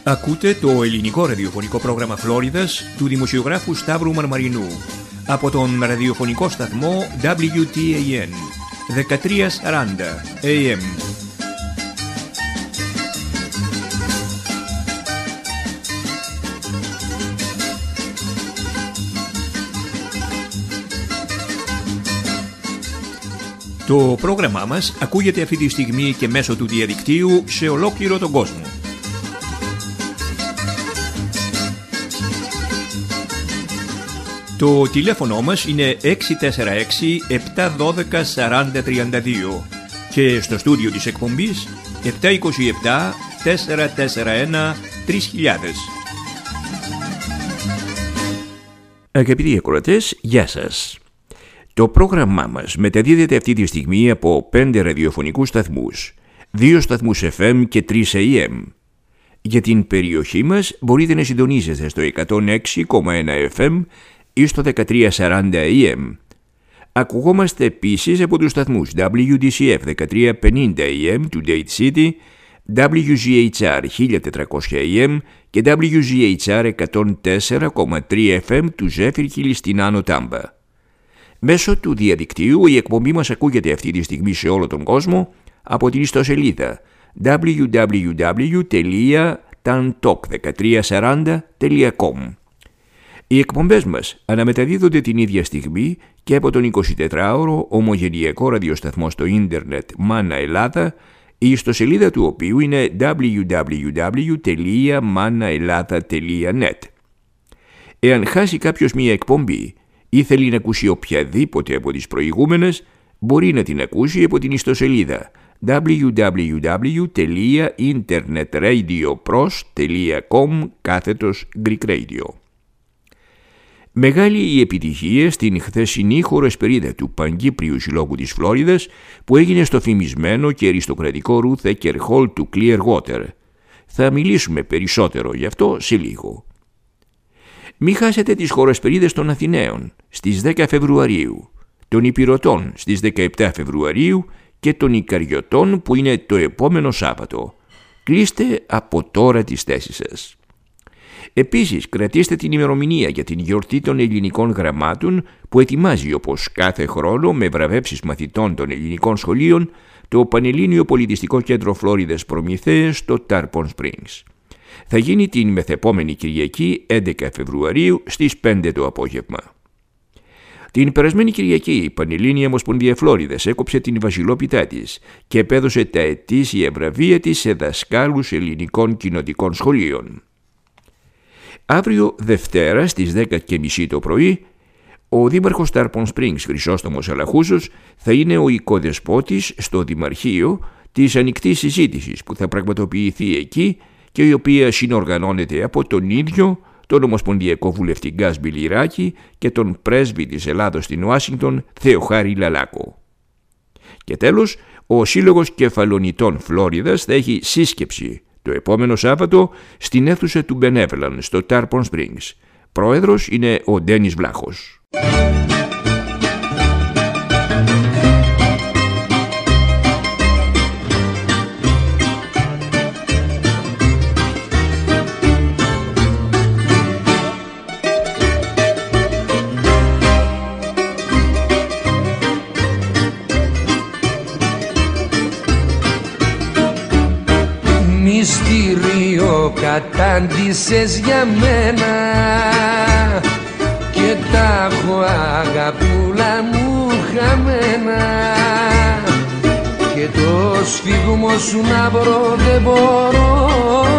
Ακούτε το ελληνικό ραδιοφωνικό πρόγραμμα Φλόριδας του δημοσιογράφου Σταύρου Μαρμαρινού από τον ραδιοφωνικό σταθμό WTAN 1340 AM. Το πρόγραμμά μας ακούγεται αυτή τη στιγμή και μέσω του διαδικτύου σε ολόκληρο τον κόσμο. Το τηλέφωνο μας είναι 646-712-4032 και στο στούντιο της εκπομπής 727-441-3000. Αγαπητοί ακροατές, γεια σας. Το πρόγραμμά μας μεταδίδεται αυτή τη στιγμή από 5 ραδιοφωνικούς σταθμούς, 2 σταθμούς FM και 3 AM. Για την περιοχή μας μπορείτε να συντονίζεστε στο 106,1 FM ή στο 1340 AM. Ακουγόμαστε επίσης από τους σταθμούς WDCF 1350 AM του Dade City, WGHR 1400 AM και WGHR 104,3 FM του Zephyr Hills στην Άνω Τάμπα. Μέσω του διαδικτύου η εκπομπή μας ακούγεται αυτή τη στιγμή σε όλο τον κόσμο από την ιστοσελίδα www.tantalk1340.com. Οι εκπομπές μας αναμεταδίδονται την ίδια στιγμή και από τον 24ωρο ομογενειακό ραδιοσταθμό στο ίντερνετ Μάνα Ελλάδα, η ιστοσελίδα του οποίου είναι www.manaellatha.net. Εάν χάσει κάποιος μία εκπομπή ή θέλει να ακούσει οποιαδήποτε από τις προηγούμενες, μπορεί να την ακούσει από την ιστοσελίδα www.internetradioPros.com/Greek Radio. Μεγάλη η επιτυχία στην χθεσινή χορεσπερίδα του Παγκύπριου Συλλόγου της Φλόριδας που έγινε στο φημισμένο και αριστοκρατικό Ruth Ecker Hall του Clearwater. Θα μιλήσουμε περισσότερο γι' αυτό σε λίγο. Μην χάσετε τις χορεσπερίδες των Αθηναίων στις 10 Φεβρουαρίου, των Ηπειρωτών στις 17 Φεβρουαρίου και των Ικαριωτών που είναι το επόμενο Σάββατο. Κλείστε από τώρα τις θέσεις σας. Επίσης, κρατήστε την ημερομηνία για την γιορτή των ελληνικών γραμμάτων που ετοιμάζει όπως κάθε χρόνο με βραβεύσεις μαθητών των ελληνικών σχολείων το Πανελλήνιο Πολιτιστικό Κέντρο Φλόριδας Προμηθέες στο Tarpon Springs. Θα γίνει την μεθεπόμενη Κυριακή 11 Φεβρουαρίου στις 5 το απόγευμα. Την περασμένη Κυριακή η Πανελλήνια Ομοσπονδία Φλόριδας έκοψε την βασιλόπιτά της και επέδωσε τα ετήσια βραβεία της σε δασκάλους ελληνικών κοινοτικών σχολείων. Αύριο Δευτέρα στις 10:30 το πρωί, ο δήμαρχος Tarpon Springs Χρυσόστομος Αλαχούζος θα είναι ο οικοδεσπότης στο Δημαρχείο της ανοιχτής συζήτησης που θα πραγματοποιηθεί εκεί και η οποία συνοργανώνεται από τον ίδιο, τον Ομοσπονδιακό Βουλευτή Γκάς Μπιλιράκη και τον πρέσβη της Ελλάδος στην Ουάσιγκτον Θεοχάρη Λαλάκο. Και τέλος, ο Σύλλογος Κεφαλονιτών Φλόριδας θα έχει σύσκεψη το επόμενο Σάββατο στην αίθουσα του Benevolent στο Tarpon Springs. Πρόεδρος είναι ο Ντένις Βλάχος. Μυστήριο κατάντησες για μένα και τα έχω αγαπούλα μου χαμένα και το σφίγμο σου να βρω δεν μπορώ,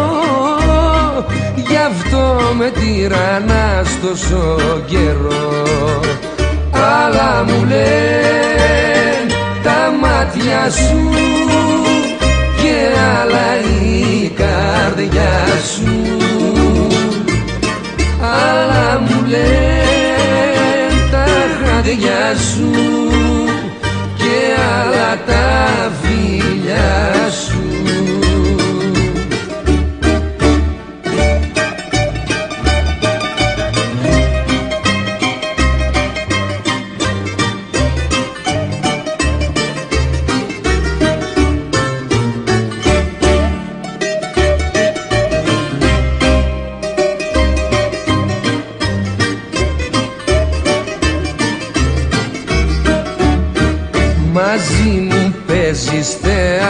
γι' αυτό με τυραννάς τόσο καιρό. Αλλά μου λένε τα μάτια σου και άλλα η καρδιά σου, άλλα μου λένε τα χάδια σου και άλλα τα φιλιά σου.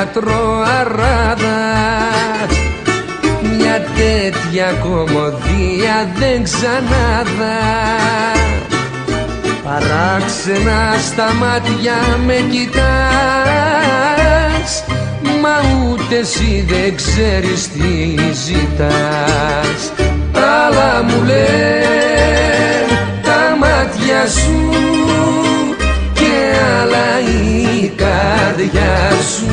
τροαράδα. Μια τέτοια κομμωδία δεν ξανάδα. Παράξενα στα μάτια με κοιτάς, μα ούτε εσύ δεν ξέρεις τι ζητάς. Άλλα μου λένε τα μάτια σου και άλλα η καρδιά σου.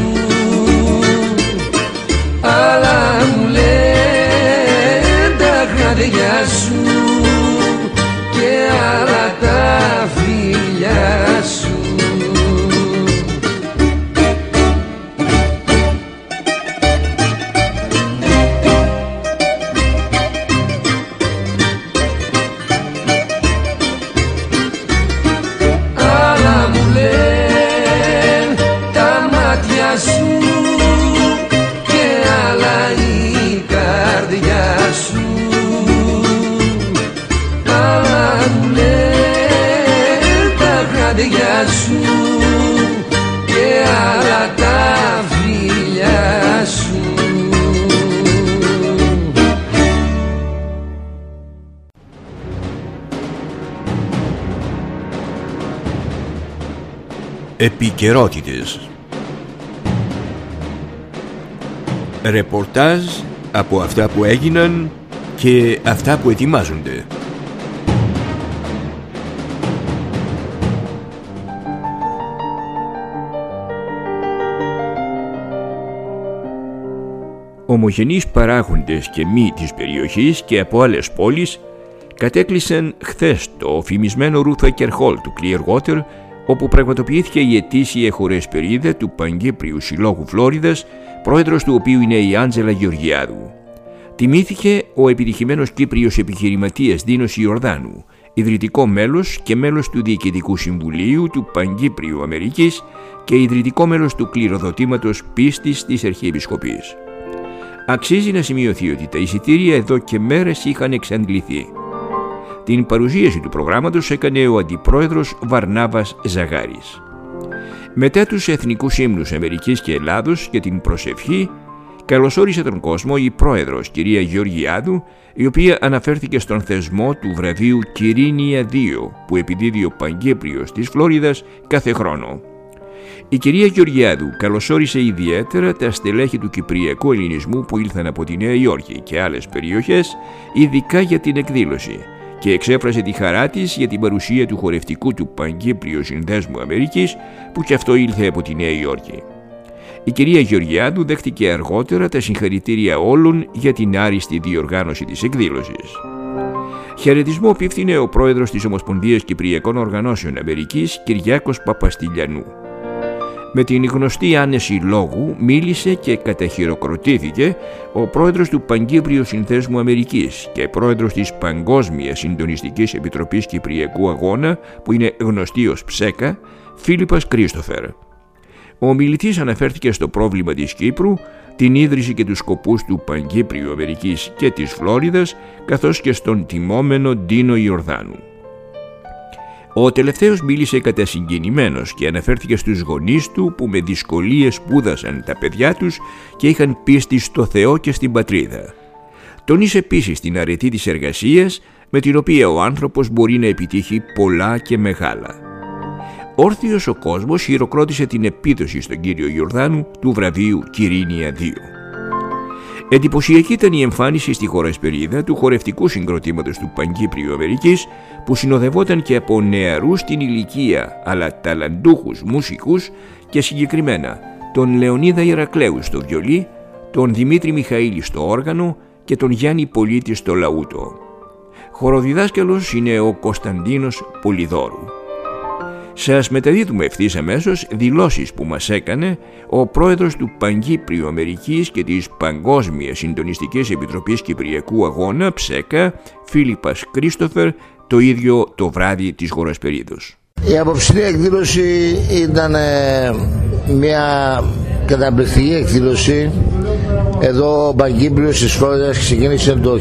Άλλα μου λένε τα χάδια σου και άλλα τα φιλιά σου. Άλλα μου λένε τα μάτια σου και άλλα η καρδιά σου. Άλλα μου λένε τα χάδια σου και άλλα τα φιλιά σου. Επικαιρότητες. Ρεπορτάζ από αυτά που έγιναν και αυτά που ετοιμάζονται. Ομογενείς παράγοντες και μη της περιοχής και από άλλες πόλεις κατέκλυσαν χθες το φημισμένο Ruth Hall του Clearwater, όπου πραγματοποιήθηκε η ετήσια χορεσπερίδα του Παγκύπριου Συλλόγου Φλόριδας, πρόεδρος του οποίου είναι η Άντζελα Γεωργιάδου. Τιμήθηκε ο επιτυχημένος Κύπριος επιχειρηματίας Δίνος Ιορδάνου, ιδρυτικό μέλος και μέλος του Διοικητικού Συμβουλίου του Παγκύπριου Αμερικής και ιδρυτικό μέλος του κληροδοτήματος πίστης της Αρχιεπισκοπής. Αξίζει να σημειωθεί ότι τα εισιτήρια εδώ και μέρες είχαν εξαντληθεί. Την παρουσίαση του προγράμματος έκανε ο Αντιπρόεδρος Βαρνάβας Ζαγάρης. Μετά τους εθνικούς ύμνους Αμερικής και Ελλάδος και την προσευχή, καλωσόρισε τον κόσμο η Πρόεδρος κυρία Γεωργιάδου, η οποία αναφέρθηκε στον θεσμό του βραβείου Κυρίνια 2 που επιδίδει ο Παγκύπριος της Φλόριδας κάθε χρόνο. Η κυρία Γεωργιάδου καλωσόρισε ιδιαίτερα τα στελέχη του Κυπριακού Ελληνισμού που ήλθαν από τη Νέα Υόρκη και άλλες περιοχές, ειδικά για την εκδήλωση, και εξέφρασε τη χαρά της για την παρουσία του χορευτικού του Παγκύπριου Συνδέσμου Αμερικής, που κι αυτό ήλθε από τη Νέα Υόρκη. Η κυρία Γεωργιάδου δέχτηκε αργότερα τα συγχαρητήρια όλων για την άριστη διοργάνωση της εκδήλωσης. Χαιρετισμό απίφθινε ο πρόεδρος της Ομοσπονδίας Κυπριακών Οργανώσεων Αμερικής, Κυριάκος Παπαστηλιανού. Με την γνωστή άνεση λόγου μίλησε και καταχειροκροτήθηκε ο πρόεδρος του Παγκύπριου Συνθέσμου Αμερικής και πρόεδρος της Παγκόσμιας Συντονιστικής Επιτροπής Κυπριακού Αγώνα, που είναι γνωστή ως ΨΕΚΑ, Φίλιππας Κρίστοφερ. Ο ομιλητής αναφέρθηκε στο πρόβλημα της Κύπρου, την ίδρυση και τους σκοπούς του Παγκύπριου Αμερικής και της Φλόριδας, καθώς και στον τιμόμενο Ντίνο Ιορδάνου. Ο τελευταίος μίλησε κατασυγκινημένος και αναφέρθηκε στους γονείς του που με δυσκολίες σπούδασαν τα παιδιά τους και είχαν πίστη στο Θεό και στην πατρίδα. Τονίσε επίσης την αρετή της εργασίας με την οποία ο άνθρωπος μπορεί να επιτύχει πολλά και μεγάλα. Όρθιος ο κόσμος χειροκρότησε την επίδοση στον κύριο Ιορδάνου του βραβείου Κυρίνια 2. Εντυπωσιακή ήταν η εμφάνιση στη χορεσπερίδα του χορευτικού συγκροτήματος του Παγκύπριου Αμερικής, που συνοδευόταν και από νεαρούς στην ηλικία αλλά ταλαντούχους μουσικούς, και συγκεκριμένα τον Λεωνίδα Ηρακλέου στο βιολί, τον Δημήτρη Μιχαήλη στο όργανο και τον Γιάννη Πολίτη στο λαούτο. Χοροδιδάσκαλος είναι ο Κωνσταντίνος Πολυδόρου. Σας μεταδίδουμε ευθύς αμέσως δηλώσεις που μας έκανε ο πρόεδρος του Παγκύπριου Αμερικής και της Παγκόσμιας Συντονιστικής Επιτροπής Κυπριακού Αγώνα, ΨΕΚΑ, Φίλιππας Κρίστοφερ, το ίδιο το βράδυ της χορεσπερίδος. Η απόψινή εκδήλωση ήταν μια καταπληκτική εκδήλωση. Εδώ ο Παγκύπριος της Φλόριδας ξεκίνησε το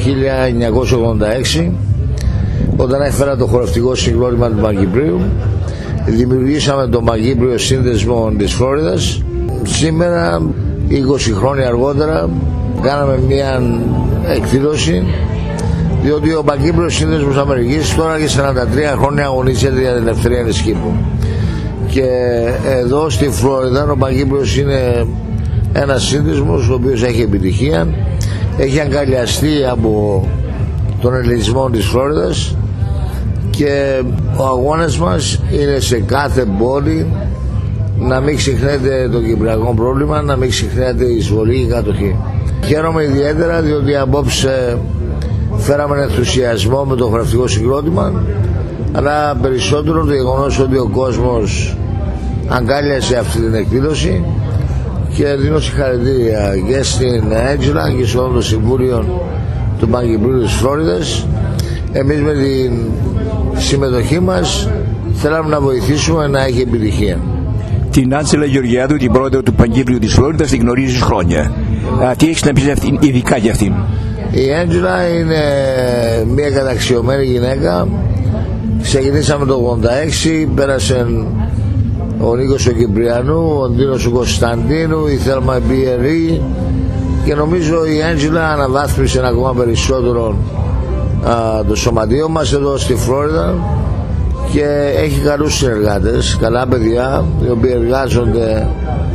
1986, όταν έφερα το χορευτικό συγκρότημα του Παγκυπρίου. Δημιουργήσαμε τον Παγκύπριο Σύνδεσμο της Φλόριδας. Σήμερα 20 χρόνια αργότερα κάναμε μια εκδήλωση, διότι ο Παγκύπριος Σύνδεσμος Αμερικής τώρα και 43 χρόνια αγωνίζεται για την ελευθερία της Κύπρου. Και εδώ στη Φλόριδα ο Παγκύπριος είναι ένας σύνδεσμος ο οποίος έχει επιτυχία, έχει αγκαλιαστεί από τον ελληνισμό της Φλόριδας και ο αγώνας μας είναι σε κάθε πόλη να μην ξεχνάτε το κυπριακό πρόβλημα, να μην ξεχνάτε η εισβολή και κατοχή. Χαίρομαι ιδιαίτερα διότι απόψε φέραμε ενθουσιασμό με το χορευτικό συγκρότημα, αλλά περισσότερο το γεγονός ότι ο κόσμος αγκάλιασε αυτή την εκδήλωση, και δίνω συγχαρητήρια και στην Έντζελα και σε όλο το Συμβούλιο του Παγκυπρίου της Φλόριδας. Εμείς με την συμμετοχή μας θέλαμε να βοηθήσουμε να έχει επιτυχία. Την Άντζελα Γεωργιάδου, την πρόεδρο του Παγκύπριου της Φλόριδας, την γνωρίζεις χρόνια. Τι έχεις να πεις ειδικά για αυτήν? Η Έντζελα είναι μια καταξιωμένη γυναίκα. Ξεκινήσαμε το 86, πέρασαν ο Νίκος ο Κυπριανού, ο Ντίνος ο Κωνσταντίνου, η Θέλμα Μπιερή, και νομίζω η Έντζελα αναβάθμισε ακόμα περισσότερο το σωματείο μας εδώ στη Φλόριδα και έχει καλούς συνεργάτες, καλά παιδιά οι οποίοι εργάζονται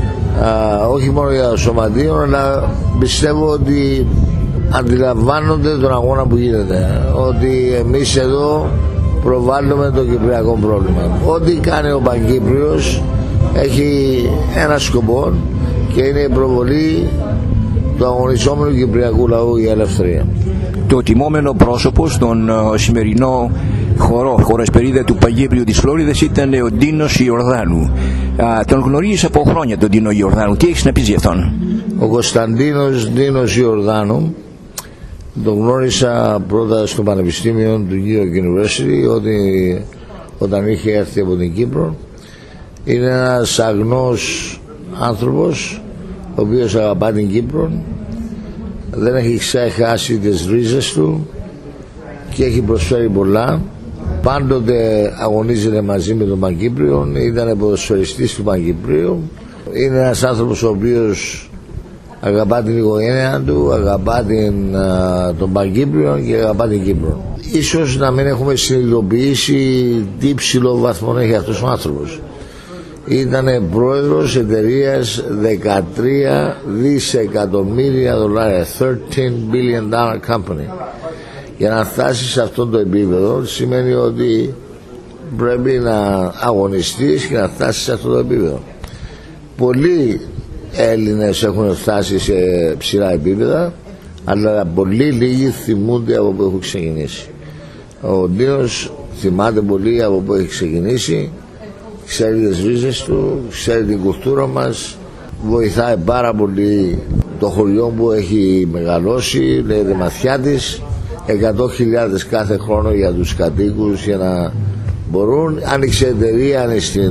όχι μόνο για το σωματείο, αλλά πιστεύω ότι αντιλαμβάνονται τον αγώνα που γίνεται, ότι εμείς εδώ προβάλλουμε το κυπριακό πρόβλημα. Ό,τι κάνει ο Παγκύπριος έχει ένα σκοπό και είναι η προβολή του αγωνιζόμενου κυπριακού λαού για ελευθερία. Το τιμόμενο πρόσωπο στον σημερινό χοροσπερίδα του Παγκύπριου της Φλόριδας ήταν ο Ντίνος Ιορδάνου. Τον γνωρίζεις από χρόνια τον Ντίνο Ιορδάνου. Τι έχεις να πεις για αυτόν? Ο Κωνσταντίνος Ντίνος Ιορδάνου τον γνώρισα πρώτα στο Πανεπιστήμιο του New York University, όταν είχε έρθει από την Κύπρο. Είναι ένας αγνός άνθρωπος ο οποίος αγαπά την Κύπρο, δεν έχει ξεχάσει τις ρίζες του και έχει προσφέρει πολλά. Πάντοτε αγωνίζεται μαζί με τον Παγκύπριο, ήταν ποδοσφαιριστής του Παγκυπρίου. Είναι ένας άνθρωπος ο οποίος αγαπά την οικογένεια του, αγαπά τον Παγκύπριο και αγαπά την Κύπρο. Ίσως να μην έχουμε συνειδητοποιήσει τι ψηλό βαθμό έχει αυτός ο άνθρωπος. Ήταν πρόεδρος εταιρείας 13 δισεκατομμύρια δολάρια, 13 billion dollar company. Για να φτάσει σε αυτό το επίπεδο σημαίνει ότι πρέπει να αγωνιστείς και να φτάσεις σε αυτό το επίπεδο. Πολλοί Έλληνες έχουν φτάσει σε ψηλά επίπεδα, αλλά πολύ λίγοι θυμούνται από που έχουν ξεκινήσει. Ο Ντίνος θυμάται πολύ από που έχει ξεκινήσει, ξέρει τις ρίζες του, ξέρει την κουλτούρα μας, βοηθάει πάρα πολύ το χωριό που έχει μεγαλώσει, λέγεται Μαθιάτης, 100.000 κάθε χρόνο για τους κατοίκους για να μπορούν. Άνοιξε εταιρεία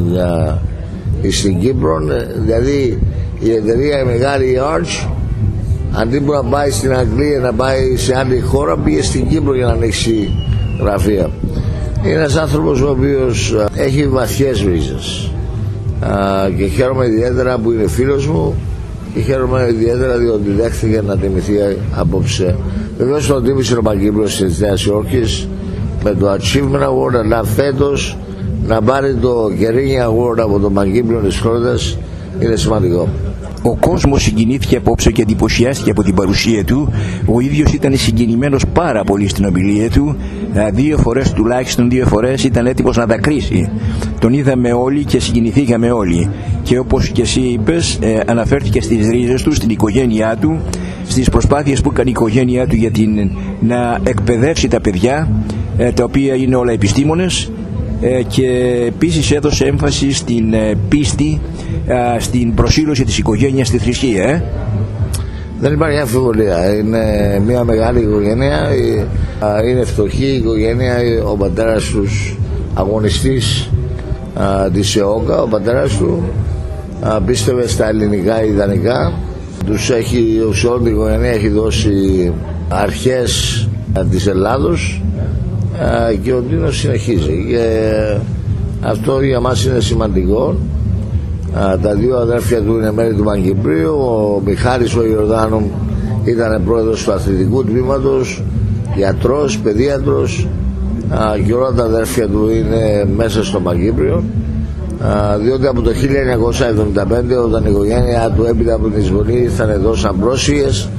στην Κύπρο, δηλαδή η εταιρεία η μεγάλη, η Arch, αντί που να πάει στην Αγγλία, να πάει σε άλλη χώρα, πήγε στην Κύπρο για να ανοίξει γραφεία. Είναι ένας άνθρωπος ο οποίος έχει βαθιές ρίζες και χαίρομαι ιδιαίτερα που είναι φίλος μου και χαίρομαι ιδιαίτερα διότι δέχθηκε να τιμηθεί απόψε. Βεβαίως τον τίμησε ο Παγκύπριος της Νέας Υόρκης με το Achievement Award, αλλά φέτος να πάρει το Guerini Award από τον Παγκύπριο της Φλόριδας είναι σημαντικό. Ο κόσμος συγκινήθηκε απόψε και εντυπωσιάστηκε από την παρουσία του. Ο ίδιος ήταν συγκινημένος πάρα πολύ στην ομιλία του. Τουλάχιστον δύο φορές ήταν έτοιμος να δακρύσει. Τον είδαμε όλοι και συγκινηθήκαμε όλοι. Και όπως και εσύ είπες, αναφέρθηκε στις ρίζες του, στην οικογένειά του, στις προσπάθειες που έκανε η οικογένειά του για να εκπαιδεύσει τα παιδιά, τα οποία είναι όλα επιστήμονες, και επίσης έδωσε έμφαση στην πίστη, στην προσήλωση της οικογένειας στη θρησκεία. Δεν υπάρχει αμφιβολία. Είναι μια μεγάλη οικογένεια, είναι φτωχή η οικογένεια. Ο πατέρας τους αγωνιστής της ΕΟΚΑ, ο πατέρας του πίστευε στα ελληνικά ιδανικά. Τους έχει, σε όλη την οικογένεια έχει δώσει αρχές της Ελλάδος και ο Ντίνος συνεχίζει και αυτό για μας είναι σημαντικό. Τα δύο αδέρφια του είναι μέλη του Παγκυπρίου. Ο Μιχάλης ο Ιορδάνου ήταν πρόεδρος του αθλητικού τμήματος, γιατρός, παιδίατρος, και όλα τα αδέρφια του είναι μέσα στο Παγκύπριο, διότι από το 1975, όταν η οικογένειά του έπειτα από την εισβολή ήρθαν εδώ σαν πρόσφυγες,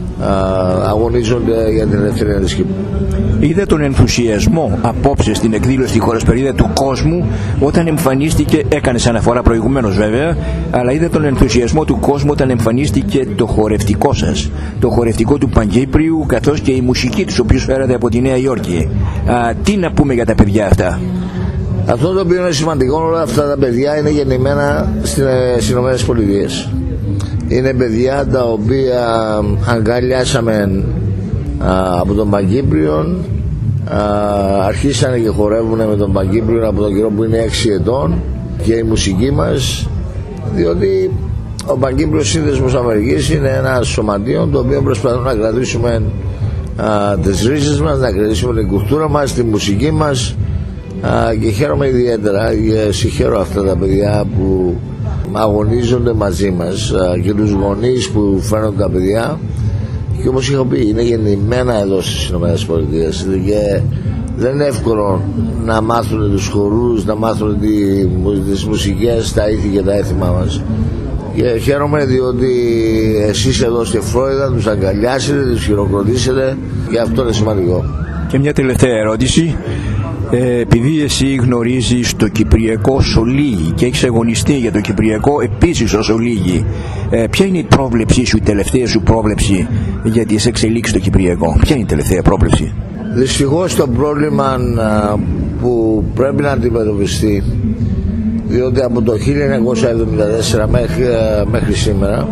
αγωνίζονται για την ελευθερία της Κύπρου. Είδα τον ενθουσιασμό απόψε στην εκδήλωση στη χωρεσπερίδα του κόσμου όταν εμφανίστηκε, έκανες αναφορά προηγουμένως βέβαια, αλλά είδα τον ενθουσιασμό του κόσμου όταν εμφανίστηκε το χορευτικό σας, το χορευτικό του Παγκύπριου, καθώς και η μουσική τους, οποίους φέρατε από τη Νέα Υόρκη. Τι να πούμε για τα παιδιά αυτά? Αυτό το οποίο είναι σημαντικό, όλα αυτά τα παιδιά είναι γεννημένα στις Ηνωμένες Πολιτείες. Είναι παιδιά τα οποία αγκαλιάσαμε από τον Παγκύπριο, αρχίσανε και χορεύουν με τον Παγκύπριο από τον καιρό που είναι 6 ετών, και η μουσική μας, διότι ο Παγκύπριος Σύνδεσμος Αμερικής είναι ένα σωματείο το οποίο προσπαθούμε να κρατήσουμε τις ρίζες μας, να κρατήσουμε την κουλτούρα μας, τη μουσική μας, και χαίρομαι ιδιαίτερα και συγχαίρω αυτά τα παιδιά που αγωνίζονται μαζί μας και τους γονείς που φέρνουν τα παιδιά, και όπως είχα πει είναι γεννημένα εδώ στις ΗΠΑ και δεν είναι εύκολο να μάθουν τους χορούς, να μάθουν τις μουσικές, τα ήθη και τα έθιμα μας, και χαίρομαι διότι εσείς εδώ στη Φλόριδα τους αγκαλιάσετε, τους χειροκροτήσετε, και αυτό είναι σημαντικό. Και μια τελευταία ερώτηση. Επειδή εσύ γνωρίζεις το Κυπριακό ως ολίγη και έχεις αγωνιστεί για το Κυπριακό επίσης ως ολίγη, ποια είναι η πρόβλεψή σου, η τελευταία σου πρόβλεψη για τις εξελίξεις στο Κυπριακό? Ποια είναι η τελευταία πρόβλεψη? Δυστυχώς το πρόβλημα που πρέπει να αντιμετωπιστεί, διότι από το 1974 μέχρι σήμερα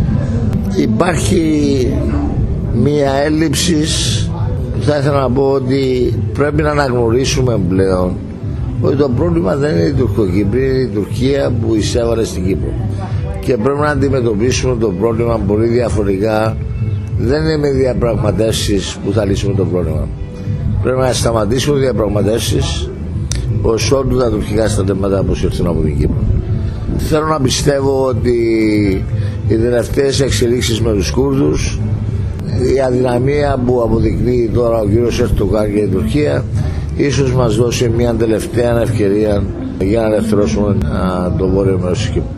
υπάρχει μία έλλειψη. Θα ήθελα να πω ότι πρέπει να αναγνωρίσουμε πλέον ότι το πρόβλημα δεν είναι η Τουρκοκύπρη, είναι η Τουρκία που εισέβαλε στην Κύπρο, και πρέπει να αντιμετωπίσουμε το πρόβλημα πολύ διαφορετικά. Δεν είναι με διαπραγματεύσεις που θα λύσουμε το πρόβλημα. Πρέπει να σταματήσουμε διαπραγματεύσεις ως ότου τα τουρκικά στρατεύματα αποσυρθούν από την Κύπρο. Θέλω να πιστεύω ότι οι τελευταίες εξελίξεις με τους Κούρδους, η αδυναμία που αποδεικνύει τώρα ο κύριος Ερντογάν και η Τουρκία, ίσως μας δώσει μια τελευταία ευκαιρία για να ελευθερώσουμε το βόρειο μέρος της Κύπρου.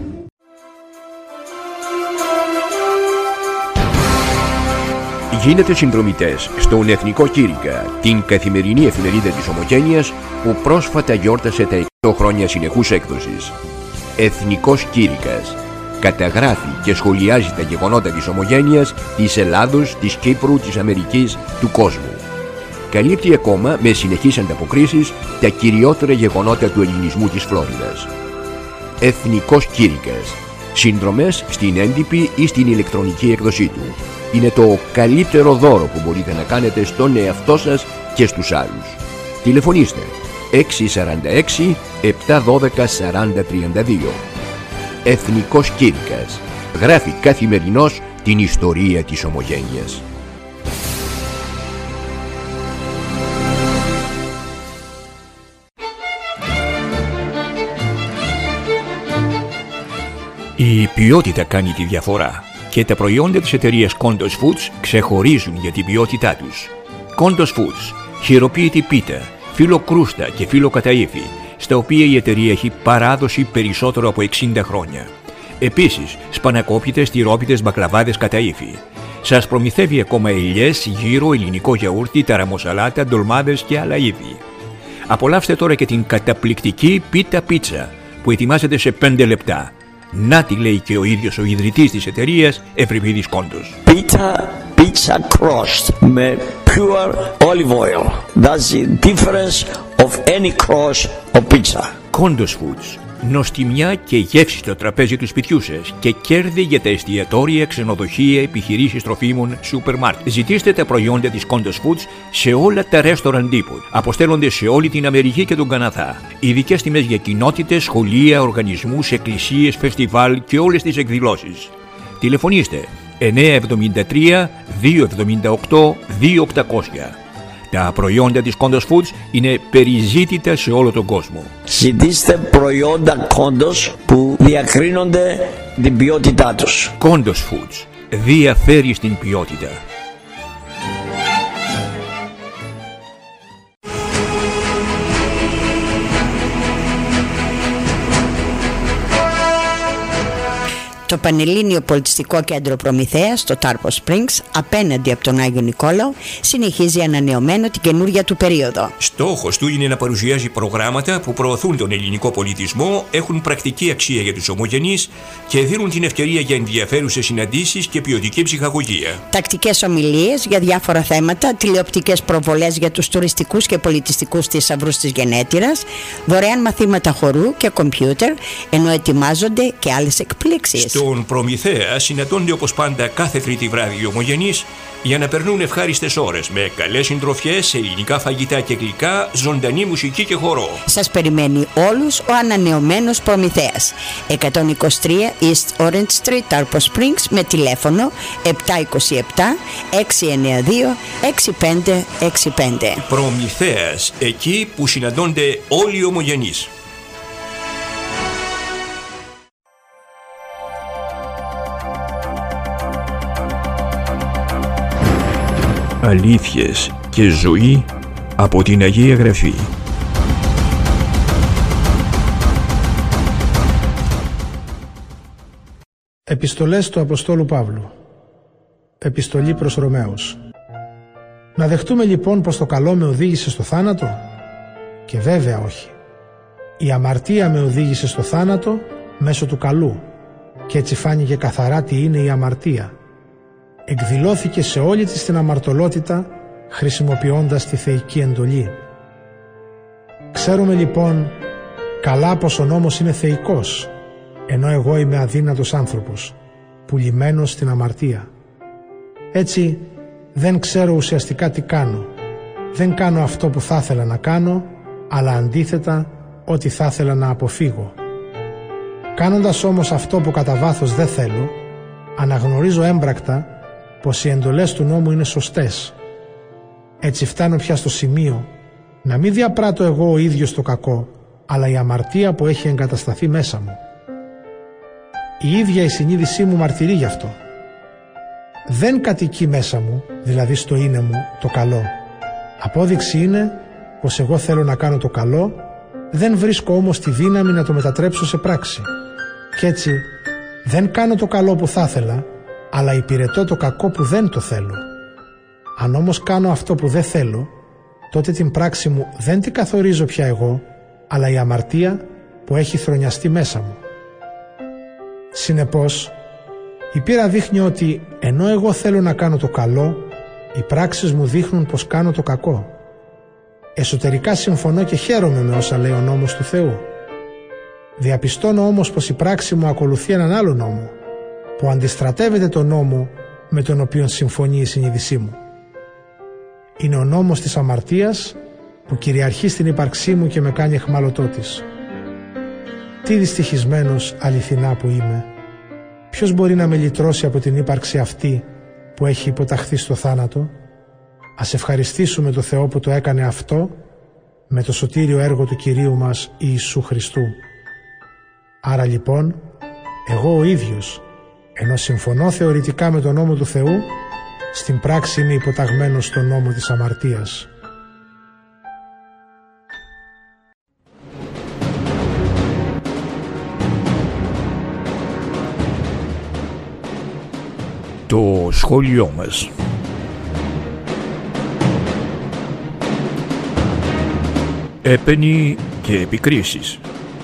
Γίνετε συνδρομητές στον Εθνικό Κήρυκα, την καθημερινή εφημερίδα της Ομογένειας που πρόσφατα γιόρτασε τα 100 χρόνια συνεχούς έκδοσης. Εθνικός Κήρυκας καταγράφει και σχολιάζει τα γεγονότα της Ομογένειας, της Ελλάδος, της Κύπρου, της Αμερικής, του κόσμου. Καλύπτει ακόμα με συνεχείς ανταποκρίσεις τα κυριότερα γεγονότα του ελληνισμού της Φλόριδας. Εθνικός Κήρυκας. Συνδρομές στην έντυπη ή στην ηλεκτρονική έκδοσή του. Είναι το καλύτερο δώρο που μπορείτε να κάνετε στον εαυτό σας και στους άλλους. Τηλεφωνήστε 646 712 4032. Εθνικός Κήρυκας. Γράφει καθημερινώς την ιστορία της Ομογένειας. Η ποιότητα κάνει τη διαφορά και τα προϊόντα της εταιρείας Kondos Foods ξεχωρίζουν για την ποιότητά τους. Kondos Foods, χειροποίητη πίτα, φύλλο κρούστα και φύλλο καταΐφι, στα οποία η εταιρεία έχει παράδοση περισσότερο από 60 χρόνια. Επίσης, σπανακόπιτες, τυρόπιτες, μπακλαβάδες καταΐφι. Σας προμηθεύει ακόμα ελιές, γύρο, ελληνικό γιαούρτι, ταραμοσαλάτα, ντολμάδες και άλλα είδη. Απολαύστε τώρα και την καταπληκτική πίτα πίτσα που ετοιμάζεται σε 5 λεπτά. Να τη λέει και ο ίδιος ο ιδρυτής της εταιρείας, Ευρυπίδης Κόντος. Pizza crust με pure olive oil. That's the difference of any crust of pizza. Kondos Foods. Νοστιμιά και γεύση στο τραπέζι του σπιτιού σας και κέρδη για τα εστιατόρια, ξενοδοχεία, επιχειρήσεις τροφίμων, σούπερ μάρκετ. Ζητήστε τα προϊόντα της Kondos Foods σε όλα τα restaurant depot. Αποστέλλονται σε όλη την Αμερική και τον Καναδά. Ειδικές τιμές για κοινότητες, σχολεία, οργανισμούς, εκκλησίες, φεστιβάλ και όλες τις εκδηλώσεις. Τηλεφωνήστε 973 278 2800. Τα προϊόντα της Kondos Foods είναι περιζήτητα σε όλο τον κόσμο. Ζητήστε προϊόντα Kondos που διακρίνονται την ποιότητά τους. Kondos Foods διαφέρει στην ποιότητα. Το Πανελλήνιο Πολιτιστικό Κέντρο Προμηθέας στο Τάρπο Springs, απέναντι από τον Άγιο Νικόλαο, συνεχίζει ανανεωμένο την καινούργια του περίοδο. Στόχος του είναι να παρουσιάζει προγράμματα που προωθούν τον ελληνικό πολιτισμό, έχουν πρακτική αξία για τους ομογενείς και δίνουν την ευκαιρία για ενδιαφέρουσες συναντήσεις και ποιοτική ψυχαγωγία. Τακτικές ομιλίες για διάφορα θέματα, τηλεοπτικές προβολές για τους τουριστικούς και πολιτιστικούς θησαυρούς της γενέτειρας, δωρεάν μαθήματα χορού και κομπιούτερ, ενώ ετοιμάζονται και άλλες εκπλήξεις. Στον Προμηθέα συναντώνται όπως πάντα κάθε Τρίτη βράδυ οι ομογενείς για να περνούν ευχάριστες ώρες με καλές συντροφιές, ελληνικά φαγητά και γλυκά, ζωντανή μουσική και χορό. Σας περιμένει όλους ο ανανεωμένος Προμηθέας. 123 East Orange Street, Tarpo Springs, με τηλέφωνο 727-692-6565. Προμηθέας, εκεί που συναντώνται όλοι οι ομογενείς. Αλήθειες και ζωή από την Αγία Γραφή. Επιστολές του Αποστόλου Παύλου. Επιστολή προς Ρωμαίους. Να δεχτούμε λοιπόν πως το καλό με οδήγησε στο θάνατο? Και βέβαια όχι. Η αμαρτία με οδήγησε στο θάνατο μέσω του καλού, και έτσι φάνηκε καθαρά τι είναι η αμαρτία. Εκδηλώθηκε σε όλη της την αμαρτωλότητα χρησιμοποιώντας τη θεϊκή εντολή. Ξέρουμε λοιπόν καλά πως ο νόμος είναι θεϊκός, ενώ εγώ είμαι αδύνατος άνθρωπος, πουλημένος στην αμαρτία. Έτσι δεν ξέρω ουσιαστικά τι κάνω. Δεν κάνω αυτό που θα ήθελα να κάνω, αλλά αντίθετα ό,τι θα ήθελα να αποφύγω. Κάνοντας όμως αυτό που κατά βάθος δεν θέλω, αναγνωρίζω έμπρακτα πως οι εντολές του νόμου είναι σωστές. Έτσι φτάνω πια στο σημείο να μην διαπράττω εγώ ο ίδιος το κακό, αλλά η αμαρτία που έχει εγκατασταθεί μέσα μου. Η ίδια η συνείδησή μου μαρτυρεί γι' αυτό. Δεν κατοικεί μέσα μου, δηλαδή στο είναι μου, το καλό. Απόδειξη είναι πως εγώ θέλω να κάνω το καλό, δεν βρίσκω όμως τη δύναμη να το μετατρέψω σε πράξη. Κι έτσι δεν κάνω το καλό που θα ήθελα, αλλά υπηρετώ το κακό που δεν το θέλω. Αν όμως κάνω αυτό που δεν θέλω, τότε την πράξη μου δεν την καθορίζω πια εγώ, αλλά η αμαρτία που έχει θρονιαστεί μέσα μου. Συνεπώς, η πείρα δείχνει ότι ενώ εγώ θέλω να κάνω το καλό, οι πράξεις μου δείχνουν πως κάνω το κακό. Εσωτερικά συμφωνώ και χαίρομαι με όσα λέει ο νόμος του Θεού. Διαπιστώνω όμως πως η πράξη μου ακολουθεί έναν άλλο νόμο, που αντιστρατεύεται τον νόμο με τον οποίο συμφωνεί η συνείδησή μου. Είναι ο νόμος της αμαρτίας που κυριαρχεί στην ύπαρξή μου και με κάνει αιχμαλωτό της. Τι δυστυχισμένος αληθινά που είμαι. Ποιος μπορεί να με λυτρώσει από την ύπαρξη αυτή που έχει υποταχθεί στο θάνατο? Ας ευχαριστήσουμε το Θεό που το έκανε αυτό με το σωτήριο έργο του Κυρίου μας Ιησού Χριστού. Άρα λοιπόν, εγώ ο ίδιος, ενώ συμφωνώ θεωρητικά με τον νόμο του Θεού, στην πράξη είμαι υποταγμένος στον νόμο της αμαρτίας. Το σχόλιο μας. Έπαινοι και επικρίσεις.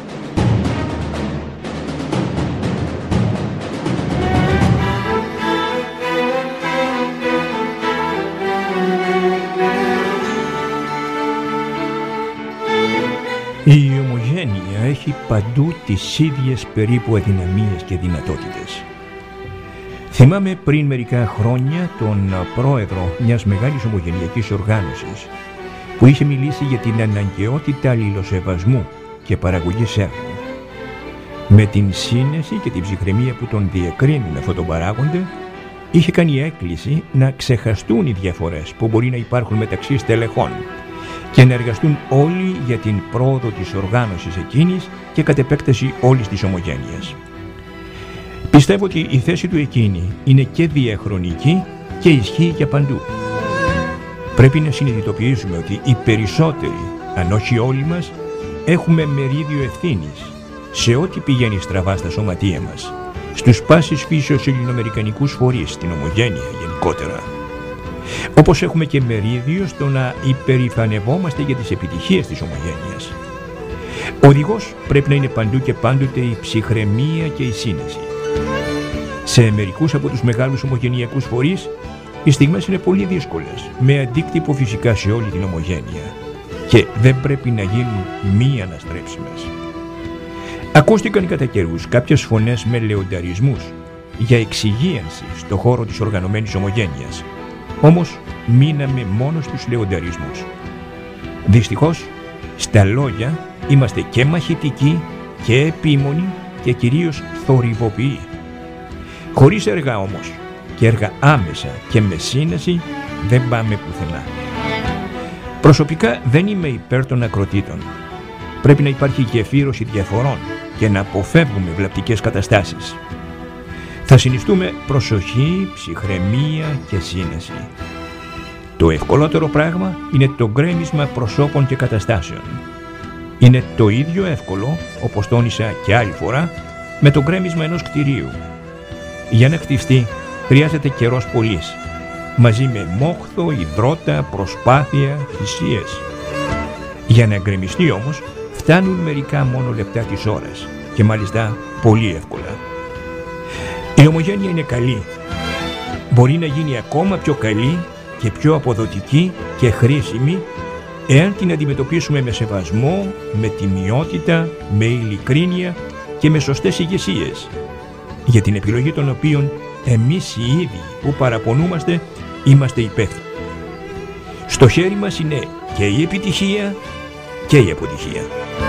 Η ομογένεια έχει παντού τις ίδιες περίπου αδυναμίες και δυνατότητες. Θυμάμαι πριν μερικά χρόνια τον πρόεδρο μιας μεγάλης ομογενειακής οργάνωσης που είχε μιλήσει για την αναγκαιότητα αλληλοσεβασμού και παραγωγής έργου. Με την σύνεση και την ψυχραιμία που τον διεκρίνουν αυτόν τον παράγοντα, είχε κάνει έκκληση να ξεχαστούν οι διαφορές που μπορεί να υπάρχουν μεταξύ στελεχών και να εργαστούν όλοι για την πρόοδο της οργάνωσης εκείνης και κατ' επέκταση όλης της ομογένειας. Πιστεύω ότι η θέση του εκείνη είναι και διαχρονική και ισχύει για παντού. Πρέπει να συνειδητοποιήσουμε ότι οι περισσότεροι, αν όχι όλοι μας, έχουμε μερίδιο ευθύνης σε ό,τι πηγαίνει στραβά στα σωματεία μας, στους πάσης φύσεως ελληνοαμερικανικούς φορείς, στην ομογένεια γενικότερα. Όπως έχουμε και μερίδιο στο να υπερηφανευόμαστε για τις επιτυχίες της ομογένειας. Ο οδηγός πρέπει να είναι παντού και πάντοτε η ψυχραιμία και η σύνεση. Σε μερικούς από τους μεγάλους ομογενειακούς φορείς, οι στιγμές είναι πολύ δύσκολες, με αντίκτυπο φυσικά σε όλη την ομογένεια, και δεν πρέπει να γίνουν μη αναστρέψιμες. Ακούστηκαν κατά καιρούς κάποιες φωνές με λεονταρισμούς για εξυγίανση στο χώρο της οργανωμένης ομογένειας. Όμως μείναμε μόνο στους λεονταρισμούς. Δυστυχώς, στα λόγια είμαστε και μαχητικοί και επίμονοι και κυρίως θορυβοποιοί. Χωρίς έργα όμως, και έργα άμεσα και με σύνεση, δεν πάμε πουθενά. Προσωπικά δεν είμαι υπέρ των ακροτήτων. Πρέπει να υπάρχει γεφύρωση διαφορών και να αποφεύγουμε βλαπτικές καταστάσεις. Θα συνιστούμε προσοχή, ψυχραιμία και σύνεση. Το ευκολότερο πράγμα είναι το γκρέμισμα προσώπων και καταστάσεων. Είναι το ίδιο εύκολο, όπως τόνισα και άλλη φορά, με το γκρέμισμα ενός κτηρίου. Για να χτιστεί χρειάζεται καιρός πολύς, μαζί με μόχθο, υδρότα, προσπάθεια, θυσίες. Για να γκρεμιστεί όμως φτάνουν μερικά μόνο λεπτά της ώρας, και μάλιστα πολύ εύκολα. Η ομογένεια είναι καλή. Μπορεί να γίνει ακόμα πιο καλή και πιο αποδοτική και χρήσιμη εάν την αντιμετωπίσουμε με σεβασμό, με τιμιότητα, με ειλικρίνεια και με σωστές ηγεσίες, για την επιλογή των οποίων εμείς οι ίδιοι που παραπονούμαστε είμαστε υπεύθυνοι. Στο χέρι μας είναι και η επιτυχία και η αποτυχία.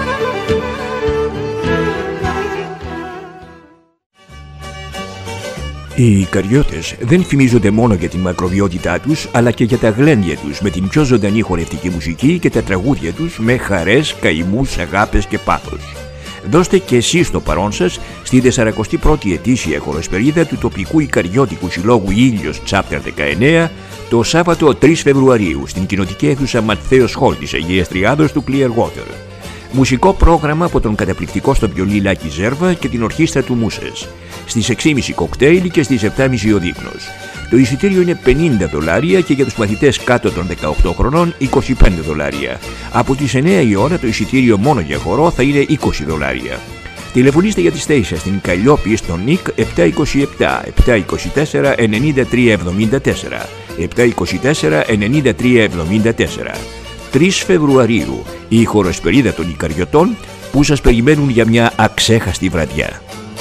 Οι Ικαριώτες δεν φημίζονται μόνο για την μακροβιότητά τους, αλλά και για τα γλέντια τους με την πιο ζωντανή χορευτική μουσική και τα τραγούδια τους με χαρές, καημούς, αγάπες και πάθος. Δώστε και εσείς το παρόν σας στη 41η ετήσια χοροσπερίδα του τοπικού Ικαριώτικου Συλλόγου Ήλιος Chapter 19 το Σάββατο 3 Φεβρουαρίου στην κοινοτική αίθουσα Ματθαίος Χολ της Αγίας Τριάδος του Clearwater. Μουσικό πρόγραμμα από τον καταπληκτικό στο βιολί Λάκη Ζέρβα και την ορχήστρα του Μούσες. Στις 6.30 κοκτέιλ και στις 7.30 ο δείπνος. Το εισιτήριο είναι $50 και για τους μαθητές κάτω των 18 χρονών $25. Από τις 9 η ώρα το εισιτήριο μόνο για χορό θα είναι $20. Τηλεφωνήστε για τις θέσεις στην Καλλιόπη στον ΝΙΚ 727 724 9374 724 9374. 3 Φεβρουαρίου, η χοροσπερίδα των Ικαριωτών που σας περιμένουν για μια αξέχαστη βραδιά.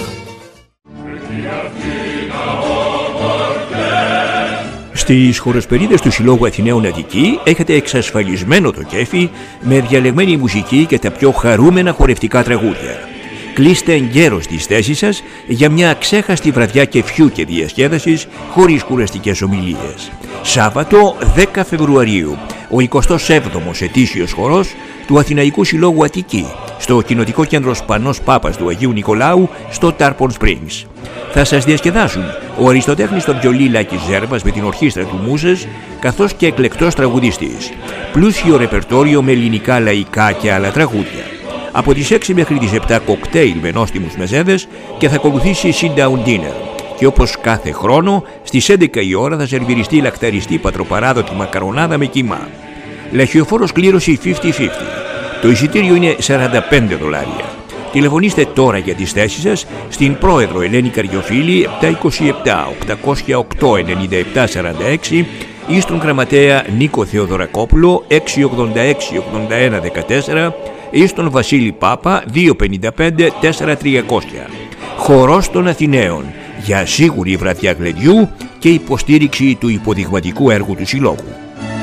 Στις χοροσπερίδες του Συλλόγου Αθηναίων Αττική έχετε εξασφαλισμένο το κέφι με διαλεγμένη μουσική και τα πιο χαρούμενα χορευτικά τραγούδια. Κλείστε εγκαίρως τις θέσεις σας για μια αξέχαστη βραδιά κεφιού και διασκέδασης χωρίς κουραστικές ομιλίες. Σάββατο 10 Φεβρουαρίου, ο 27ος ετήσιος χορός του Αθηναϊκού Συλλόγου Αττική στο κοινοτικό κέντρο Σπανός Πάπας του Αγίου Νικολάου στο Tarpon Springs. Θα σας διασκεδάσουν ο αριστοτέχνης στο βιολί Λάκης Ζέρβας με την ορχήστρα του Μούσες, καθώς και εκλεκτός τραγουδιστής. Πλούσιο ρεπερτόριο με ελληνικά, λαϊκά και άλλα τραγούδια. Από τις 6 μέχρι τις 7 κοκτέιλ με νόστιμους μεζέδες και θα ακολουθήσει sit-down dinner. Και όπως κάθε χρόνο, στις 11 η ώρα θα σερβιριστεί λακταριστή πατροπαράδοτη μακαρονάδα με κιμά. Λαχιοφόρος κλήρωση 50-50. Το εισιτήριο είναι $45. Τηλεφωνήστε τώρα για τις θέσεις σας στην πρόεδρο Ελένη Καριοφίλη 727 808 9746 ή στον γραμματέα Νίκο Θεοδωρακόπουλο 686 81 14 ή στον Βασίλη Πάπα 255 4300. Χορός των Αθηναίων για σίγουρη βραδιά γλεντιού και υποστήριξη του υποδειγματικού έργου του Συλλόγου.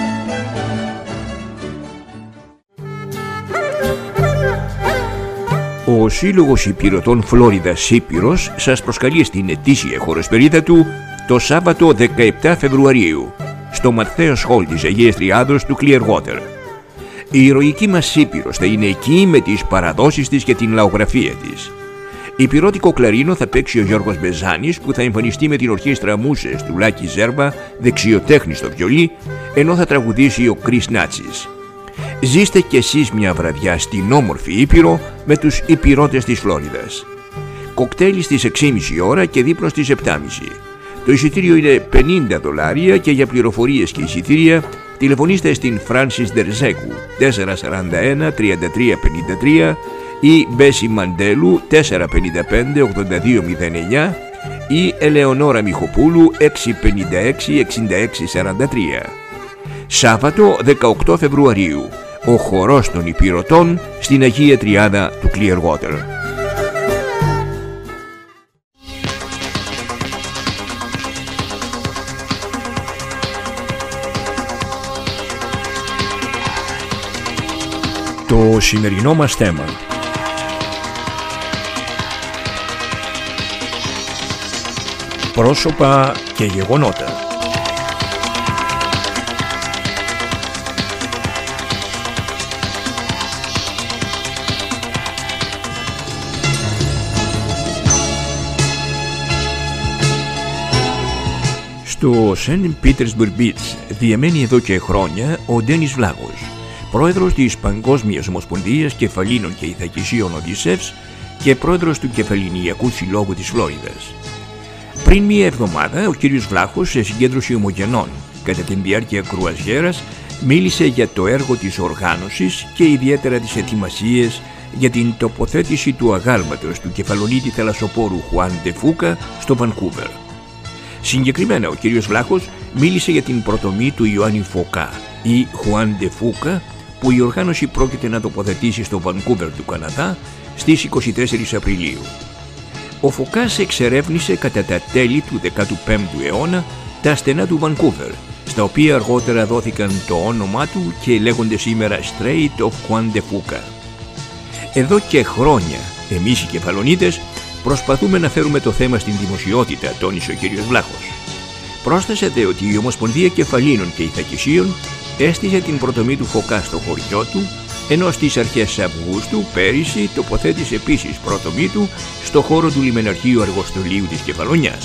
Ο Σύλλογος Υπηρωτών Φλόριδας Ήπειρος σας προσκαλεί στην ετήσια χοροσπερίδα του το Σάββατο 17 Φεβρουαρίου στο Ματθαίος Χολ της Αγίας Τριάδος του Clearwater. Η ηρωική μας Ήπειρος θα είναι εκεί με τις παραδόσεις της και την λαογραφία της. Υπηρώτικο κλαρίνο θα παίξει ο Γιώργος Μπεζάνης, που θα εμφανιστεί με την ορχήστρα Μούσες του Λάκη Ζέρβα, δεξιοτέχνη στο βιολί, ενώ θα τραγουδήσει ο Κρίς Νάτσης. Ζήστε κι εσείς μια βραδιά στην όμορφη Ήπειρο με τους υπηρώτες της Φλόριδας. Κοκτέιλ στις 6.30 ώρα και δείπνο στις 7.30. Το εισιτήριο είναι $50 και για πληροφορίες και εισιτήρια τηλεφωνήστε στην Φράνσις Ντερζέκου 441-3353 ή Μπέση Μαντέλου 455-8209 ή Ελεονόρα Μιχοπούλου 656-6643. Σάββατο 18 Φεβρουαρίου, ο χορός των Υπηρωτών στην Αγία Τριάδα του Clearwater. Το σημερινό μας θέμα: πρόσωπα και γεγονότα. Στο Σεντ Πίτερσμπουργκ Μπίτς διαμένει εδώ και χρόνια ο Ντένις Βλάχος, πρόεδρος της Παγκόσμιας Ομοσπονδίας Κεφαλίνων και Ηθακισίων Οδυσσεύς και πρόεδρος του Κεφαλινιακού Συλλόγου της Φλόριδας. Πριν μία εβδομάδα, ο κύριος Βλάχος, σε συγκέντρωση ομογενών κατά την διάρκεια κρουαζιέρας, μίλησε για το έργο της οργάνωσης και ιδιαίτερα τις ετοιμασίες για την τοποθέτηση του αγάλματος του κεφαλονίτη θαλασσοπόρου Χουάν ντε Φούκα στο Βανκούβερ. Συγκεκριμένα, ο κύριος Βλάχος μίλησε για την προτομή του Ιωάννη Φωκά ή Χουάν ντε Φούκα, που η οργάνωση πρόκειται να τοποθετήσει στο Βανκούβερ του Καναδά στις 24 Απριλίου. Ο Φωκάς εξερεύνησε κατά τα τέλη του 15ου αιώνα τα στενά του Βανκούβερ, στα οποία αργότερα δόθηκαν το όνομά του και λέγονται σήμερα Strait of Juan de Fuca. Εδώ και χρόνια εμείς οι κεφαλονίτες προσπαθούμε να φέρουμε το θέμα στην δημοσιότητα, τόνισε ο κύριος Βλάχος. Πρόσθεσε ότι η Ομοσπονδία Κεφαλίνων και Ηθακισίων έστησε την προτομή του Φωκά στο χωριό του, ενώ στις αρχές Αυγούστου πέρυσι τοποθέτησε επίσης προτομή του στο χώρο του λιμεναρχείου αργοστολίου της Κεφαλονιάς.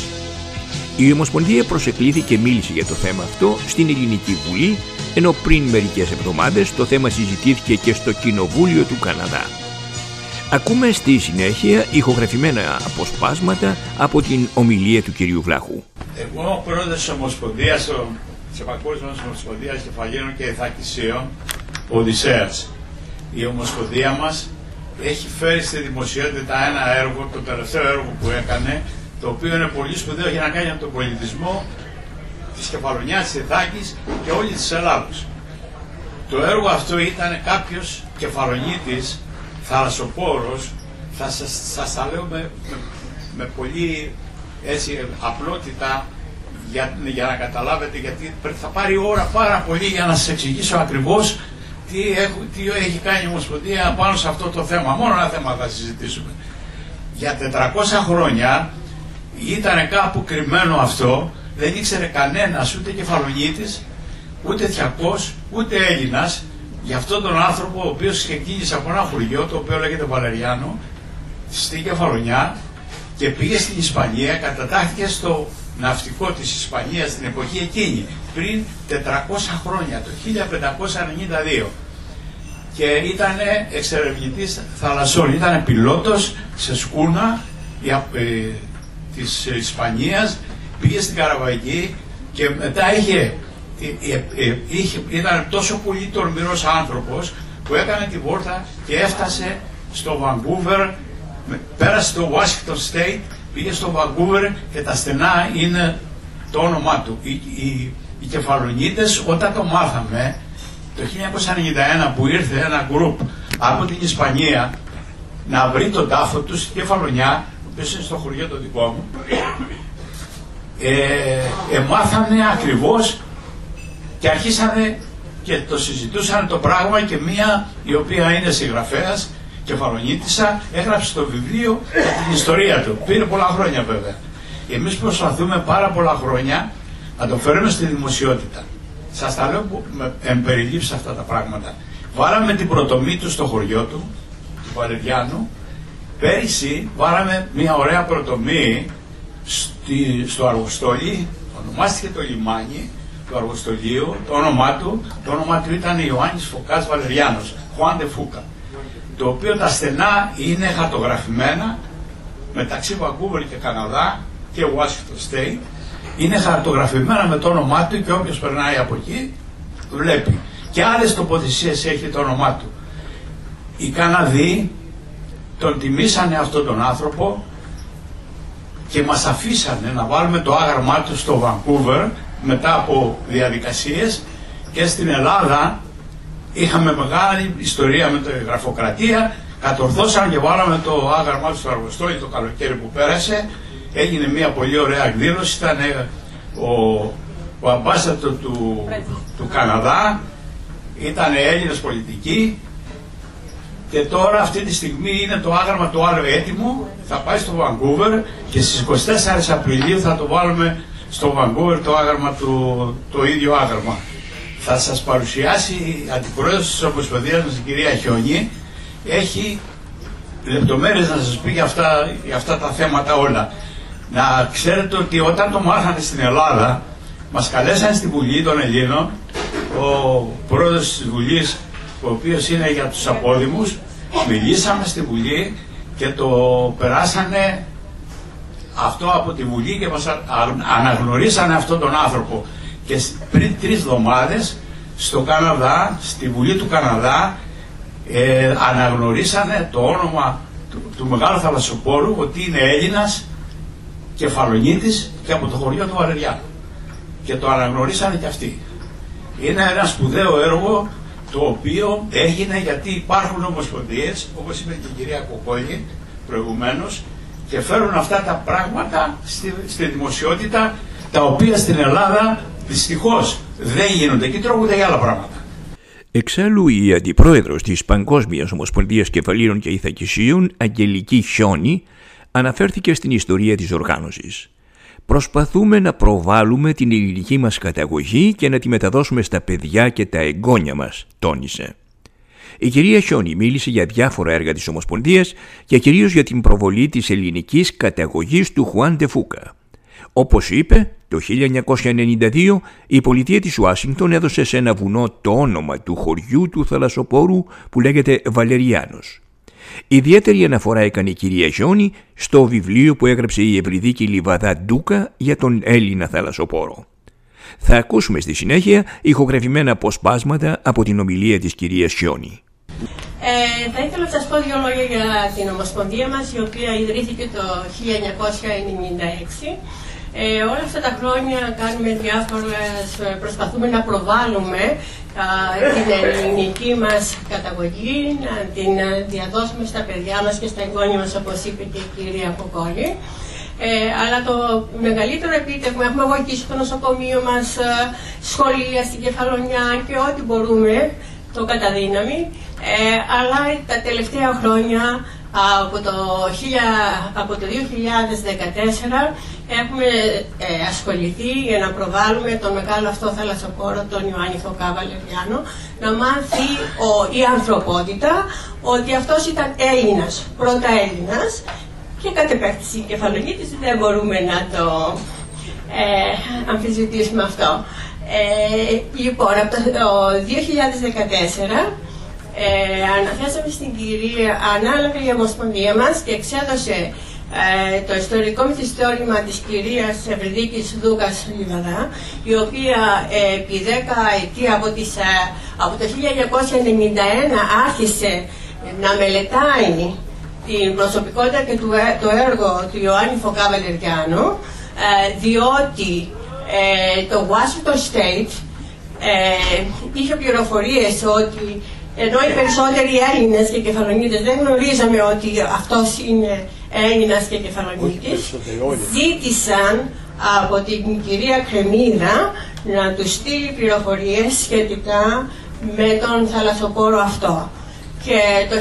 Η Ομοσπονδία προσεκλήθη και μίλησε για το θέμα αυτό στην Ελληνική Βουλή, ενώ πριν μερικές εβδομάδες το θέμα συζητήθηκε και στο Κοινοβούλιο του Καναδά. Ακούμε στη συνέχεια ηχογραφημένα αποσπάσματα από την ομιλία του κυρίου Βλάχου. Εγώ, πρόεδρος της Ομοσπονδίας, της Παγκόσμιας Ομοσπονδίας Κεφαλίνων και Ηθακισίων, Οδυσσέας. Η Ομοσπονδία μας έχει φέρει στη δημοσιότητα ένα έργο, το τελευταίο έργο που έκανε, το οποίο είναι πολύ σπουδαίο για να κάνει από τον πολιτισμό της Κεφαλονιάς, της Ιθάκης και όλη της Ελλάδος. Το έργο αυτό ήταν κάποιος κεφαλονίτης, θαλασσοπόρος, θα σας τα λέω με πολύ έτσι, απλότητα για να καταλάβετε, γιατί θα πάρει ώρα πάρα πολύ για να σας εξηγήσω ακριβώς τι έχει κάνει η Ομοσπονδία πάνω σε αυτό το θέμα. Μόνο ένα θέμα θα συζητήσουμε. Για 400 χρόνια ήταν κάπου κρυμμένο αυτό, δεν ήξερε κανένας, ούτε κεφαλονίτης, ούτε θιακός, ούτε Έλληνας, για αυτόν τον άνθρωπο ο οποίος ξεκίνησε από ένα χωριό το οποίο λέγεται Βαλεριάνο στη Κεφαλονιά και πήγε στην Ισπανία, κατατάχθηκε στο ναυτικό της Ισπανίας την εποχή εκείνη, πριν 400 χρόνια, το 1592, και ήταν εξερευνητής θαλασσών, ήταν πιλότος σε σκούνα της Ισπανίας, πήγε στην Καραβαϊκή και μετά ήταν τόσο πολύ τολμηρός άνθρωπος που έκανε τη βόρτα και έφτασε στο Βανκούβερ, πέρασε στο Washington State, πήγε στο Βανκούβερ και τα στενά είναι το όνομά του. Οι κεφαλονίτες, όταν το μάθαμε το 1991 που ήρθε ένα γκρουπ από την Ισπανία να βρει τον τάφο του στην Κεφαλονιά, ο οποίος είναι στο χωριό το δικό μου, μάθανε ακριβώς και αρχίσανε και το συζητούσαν το πράγμα, και μία η οποία είναι συγγραφέας, κεφαλονίτισσα, έγραψε το βιβλίο για την ιστορία του. Πήρε πολλά χρόνια βέβαια. Εμείς προσπαθούμε πάρα πολλά χρόνια να το φέρουμε στη δημοσιότητα. Σας τα λέω με εμπεριλήψεις αυτά τα πράγματα. Βάλαμε την πρωτομή του στο χωριό του Βαλεριάνου. Πέρυσι βάλαμε μια ωραία πρωτομή στο Αργοστόλι, ονομάστηκε το λιμάνι του Αργοστολίου, το όνομά του ήταν Ιωάννης Φωκάς Βαλεριάνος, Juan de Fuca, το οποίο τα στενά είναι χαρτογραφημένα μεταξύ Vancouver και Καναδά και Washington State, είναι χαρτογραφημένα με το όνομά του και όποιος περνάει από εκεί βλέπει. Και άλλες τοποθεσίες έχει το όνομά του. Οι Καναδοί τον τιμήσανε αυτόν τον άνθρωπο και μας αφήσανε να βάλουμε το άγραμμά του στο Vancouver μετά από διαδικασίες, και στην Ελλάδα είχαμε μεγάλη ιστορία με τη γραφοκρατία, κατορθώσαμε και βάλαμε το άγραμμά του στο Αργοστόλι το καλοκαίρι που πέρασε. Έγινε μια πολύ ωραία εκδήλωση, ήταν ο αμπάσατο του Καναδά, ήταν Έλληνες πολιτικοί, και τώρα αυτή τη στιγμή είναι το άγραμμα το άλλο έτοιμο, θα πάει στο Vancouver και στις 24 Απριλίου θα το βάλουμε στο Vancouver το άγραμμα το ίδιο άγραμμα. Θα σας παρουσιάσει η αντιπρόεδρος της Ομοσπονδίας μας, η κυρία Χιόνι, έχει λεπτομέρειες να σας πει για αυτά τα θέματα όλα. Να ξέρετε ότι όταν το μάθανε στην Ελλάδα, μας καλέσανε στη Βουλή των Ελλήνων, ο πρόεδρος της Βουλής, ο οποίος είναι για τους απόδημους, μιλήσαμε στη Βουλή και το περάσανε αυτό από τη Βουλή και μας αναγνωρίσανε αυτόν τον άνθρωπο. Και πριν 3 εβδομάδες στο Καναδά, στη Βουλή του Καναδά, αναγνωρίσανε το όνομα του μεγάλου θαλασσοπόρου ότι είναι Έλληνας, κεφαλονίτης και από το χωριό του Βαλεριάνου. Και το αναγνωρίσανε και αυτοί. Είναι ένα σπουδαίο έργο το οποίο έγινε γιατί υπάρχουν ομοσπονδίες, όπως είπε και η κυρία Κοκόλη προηγουμένως, και φέρουν αυτά τα πράγματα στη δημοσιότητα, τα οποία στην Ελλάδα δυστυχώς δεν γίνονται και τρώγονται για άλλα πράγματα. Εξάλλου, η αντιπρόεδρος της Παγκόσμιας Ομοσπονδίας Κεφαλήρων και Ηθακισίων, Αγγελική Χιόνι, αναφέρθηκε στην ιστορία της οργάνωσης. «Προσπαθούμε να προβάλλουμε την ελληνική μας καταγωγή και να τη μεταδώσουμε στα παιδιά και τα εγγόνια μας», τόνισε. Η κυρία Χιόνι μίλησε για διάφορα έργα της Ομοσπονδίας και κυρίως για την προβολή της ελληνικής καταγωγής του Juan de Fuca. Όπως είπε, το 1992 η πολιτεία της Ουάσιγκτον έδωσε σε ένα βουνό το όνομα του χωριού του θαλασσοπόρου που λέγεται Βαλεριάνος. Ιδιαίτερη αναφορά έκανε η κυρία Χιόνι στο βιβλίο που έγραψε η Ευρυδίκη Λιβαδά Ντούκα για τον Έλληνα θαλασσοπόρο. Θα ακούσουμε στη συνέχεια ηχογραφημένα αποσπάσματα από την ομιλία της κυρίας Χιόνι. Θα ήθελα να σας πω 2 λόγια για την Ομοσπονδία μας, η οποία ιδρύθηκε το 1996. Όλα αυτά τα χρόνια κάνουμε προσπαθούμε να προβάλλουμε την ελληνική μας καταγωγή, να την διαδώσουμε στα παιδιά μας και στα εγγόνια μας, όπως είπε και η κυρία Κοκόλη. Αλλά το μεγαλύτερο επίτευγμα, έχουμε βοηθήσει το νοσοκομείο μας, σχολεία στην Κεφαλονιά και ό,τι μπορούμε, το καταδύναμη. Αλλά τα τελευταία χρόνια, από το 2014, έχουμε ασχοληθεί για να προβάλλουμε τον μεγάλο αυτό θαλασσοπόρο, τον Ιωάννη Φωκά Βαλεριάνο, να μάθει η ανθρωπότητα ότι αυτός ήταν Έλληνας, πρώτα Έλληνας, και κατ' επέκταση κεφαλονίτης, δεν μπορούμε να το αμφισβητήσουμε αυτό. Λοιπόν, από το 2014 αναθέσαμε στην κυρία, ανάλαβε η Ομοσπονδία μας και εξέδωσε το ιστορικό μυθιστόρημα της κυρίας Ευρυδίκης Δούκας Λιβαδά, η οποία επί 10 ετία από το 1991 άρχισε να μελετάει την προσωπικότητα και το έργο του Ιωάννη Φωκά Βαλεριάνου, διότι το Washington State είχε πληροφορίες ότι ενώ οι περισσότεροι Έλληνες και κεφαλονίτες δεν γνωρίζαμε ότι αυτός είναι Έλληνας και κεφαλονίτης, ζήτησαν από την κυρία Κρεμίδα να τους στείλει πληροφορίες σχετικά με τον θαλασσοπόρο αυτό. Και το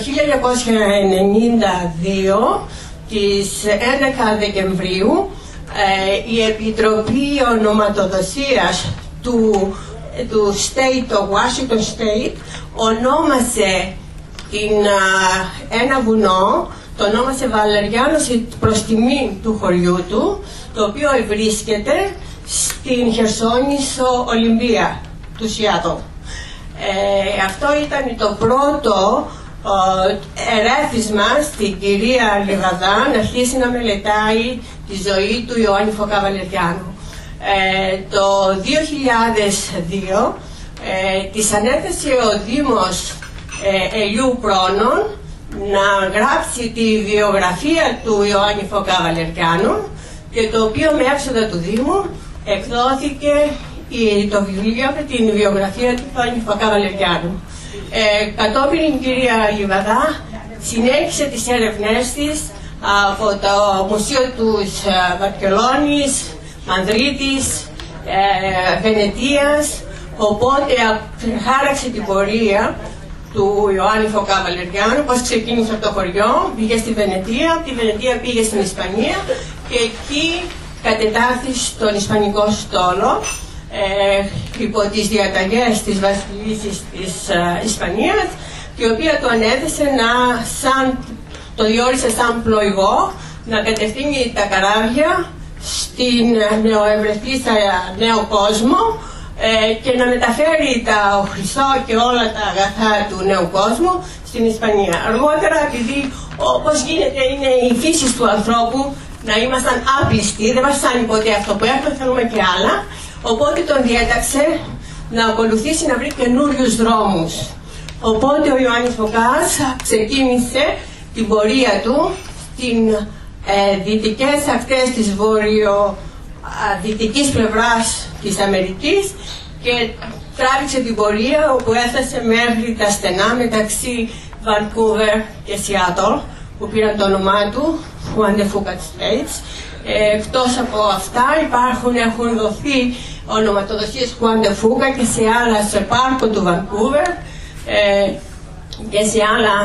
1992, τις 11 Δεκεμβρίου, η Επιτροπή Ονοματοδοσίας του του State, το Washington State, ονόμασε ένα βουνό, το ονόμασε Βαλεριάνος προς τιμή του χωριού του, το οποίο βρίσκεται στην Χερσόνησο Ολυμπία του Σιάτλ. Αυτό ήταν το πρώτο ερέθισμα στην κυρία Λιβαδά να αρχίσει να μελετάει τη ζωή του Ιωάννη Φωκά Βαλεριάνου. Το 2002 της ανέθεσε ο Δήμος Ελιού Πρόνων να γράψει τη βιογραφία του Ιωάννη Φωκά Βαλεριάνου, και το οποίο με έξοδα του Δήμου εκδόθηκε το βιβλίο με την βιογραφία του Ιωάννη Φωκά Βαλεριάνου. Κατόπιν η κυρία Λιβαδά συνέχισε τις έρευνές της από το Μουσείο του Βαρκελόνης, Μανδρίτης, Βενετίας, οπότε χάραξε την πορεία του Ιωάννη Φωκά Βαλεριάνου, πώς ξεκίνησε από το χωριό, πήγε στη Βενετία, από τη Βενετία πήγε στην Ισπανία και εκεί κατετάχθη στον Ισπανικό στόλο υπό τις διαταγές της βασιλισσής της Ισπανίας, η οποία του ανέθεσε το διόρισε σαν πλοηγό να κατευθύνει τα καράβια στην νεοευρεθήσα Νέο Κόσμο και να μεταφέρει τα χρυσό και όλα τα αγαθά του νέου κόσμου στην Ισπανία. Αργότερα, επειδή όπως γίνεται είναι η φύση του ανθρώπου να ήμασταν άπλιστοι, δεν μας φτάνει ποτέ αυτό που έχουμε, θέλουμε και άλλα, οπότε τον διέταξε να ακολουθήσει να βρει καινούριους δρόμους. Οπότε ο Ιωάννης Φωκάς ξεκίνησε την πορεία του στην δυτικές ακτές της βορειοδυτικής πλευράς της Αμερικής και τράβηξε την πορεία όπου έφτασε μέχρι τα στενά μεταξύ Vancouver και Seattle, που πήραν το όνομά του Juan de Fuca States. Εκτός από αυτά έχουν δοθεί ονοματοδοσίες Juan de Fuca και σε άλλα, σε πάρκο του Vancouver και σε άλλα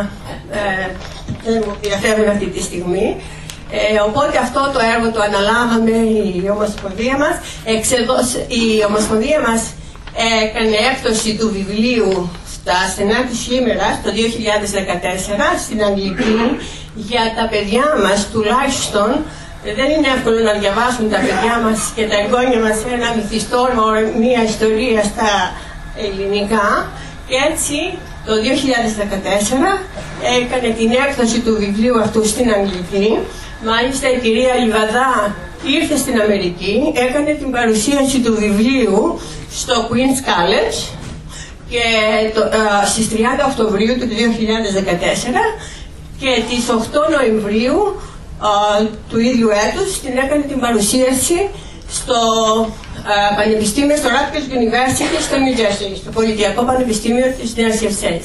δεν μου ενδιαφέρουν αυτή τη στιγμή. Οπότε αυτό το έργο το αναλάβαμε η Ομοσπονδία μας. Η Ομοσπονδία μας έκανε έκδοση του βιβλίου στα στενά της Χήμερας το 2014 στην Αγγλική για τα παιδιά μας τουλάχιστον. Δεν είναι εύκολο να διαβάσουν τα παιδιά μας και τα εγγόνια μας ένα μυθιστόρημα, μια ιστορία στα ελληνικά, και έτσι το 2014 έκανε την έκδοση του βιβλίου αυτού στην Αγγλική. Μάλιστα η κυρία Λιβαδά ήρθε στην Αμερική, έκανε την παρουσίαση του βιβλίου στο Queen's College και στις 30 Οκτωβρίου του 2014 και τις 8 Νοεμβρίου του ίδιου έτους την έκανε την παρουσίαση στο Πανεπιστήμιο, στο Rutgers University στο New Jersey, στο Πολιτιακό Πανεπιστήμιο της Νέας Χερσόνης,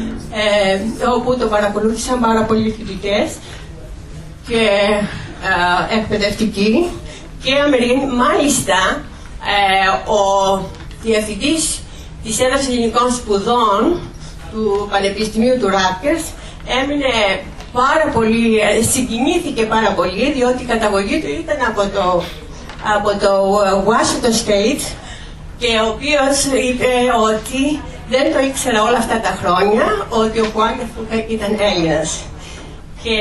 όπου το παρακολούθησαν πάρα πολλοί φοιτητές και εκπαιδευτικοί και Αμερικανοί. Μάλιστα ο διευθυντής της έδρας ελληνικών σπουδών του Πανεπιστημίου του Rutgers έμεινε πάρα πολύ, συγκινήθηκε πάρα πολύ, διότι η καταγωγή του ήταν από το Washington State και ο οποίος είπε ότι δεν το ήξερα όλα αυτά τα χρόνια ότι ο Juan de Fuca ήταν Έλληνας. Και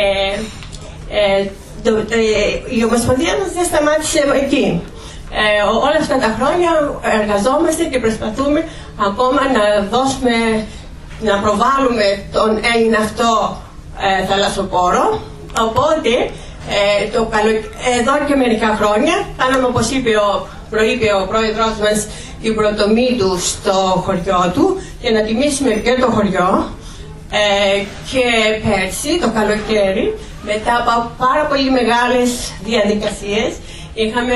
η Ομοσπονδία μας δεν σταμάτησε εκεί. Όλα αυτά τα χρόνια εργαζόμαστε και προσπαθούμε ακόμα να προβάλλουμε τον Έλληνα αυτό θαλασσοπόρο. Οπότε εδώ και μερικά χρόνια κάναμε, όπως προείπε ο πρόεδρος μας, την προτομή του στο χωριό του για να τιμήσουμε και το χωριό. Και πέρσι το καλοκαίρι, μετά από πάρα πολύ μεγάλες διαδικασίες, είχαμε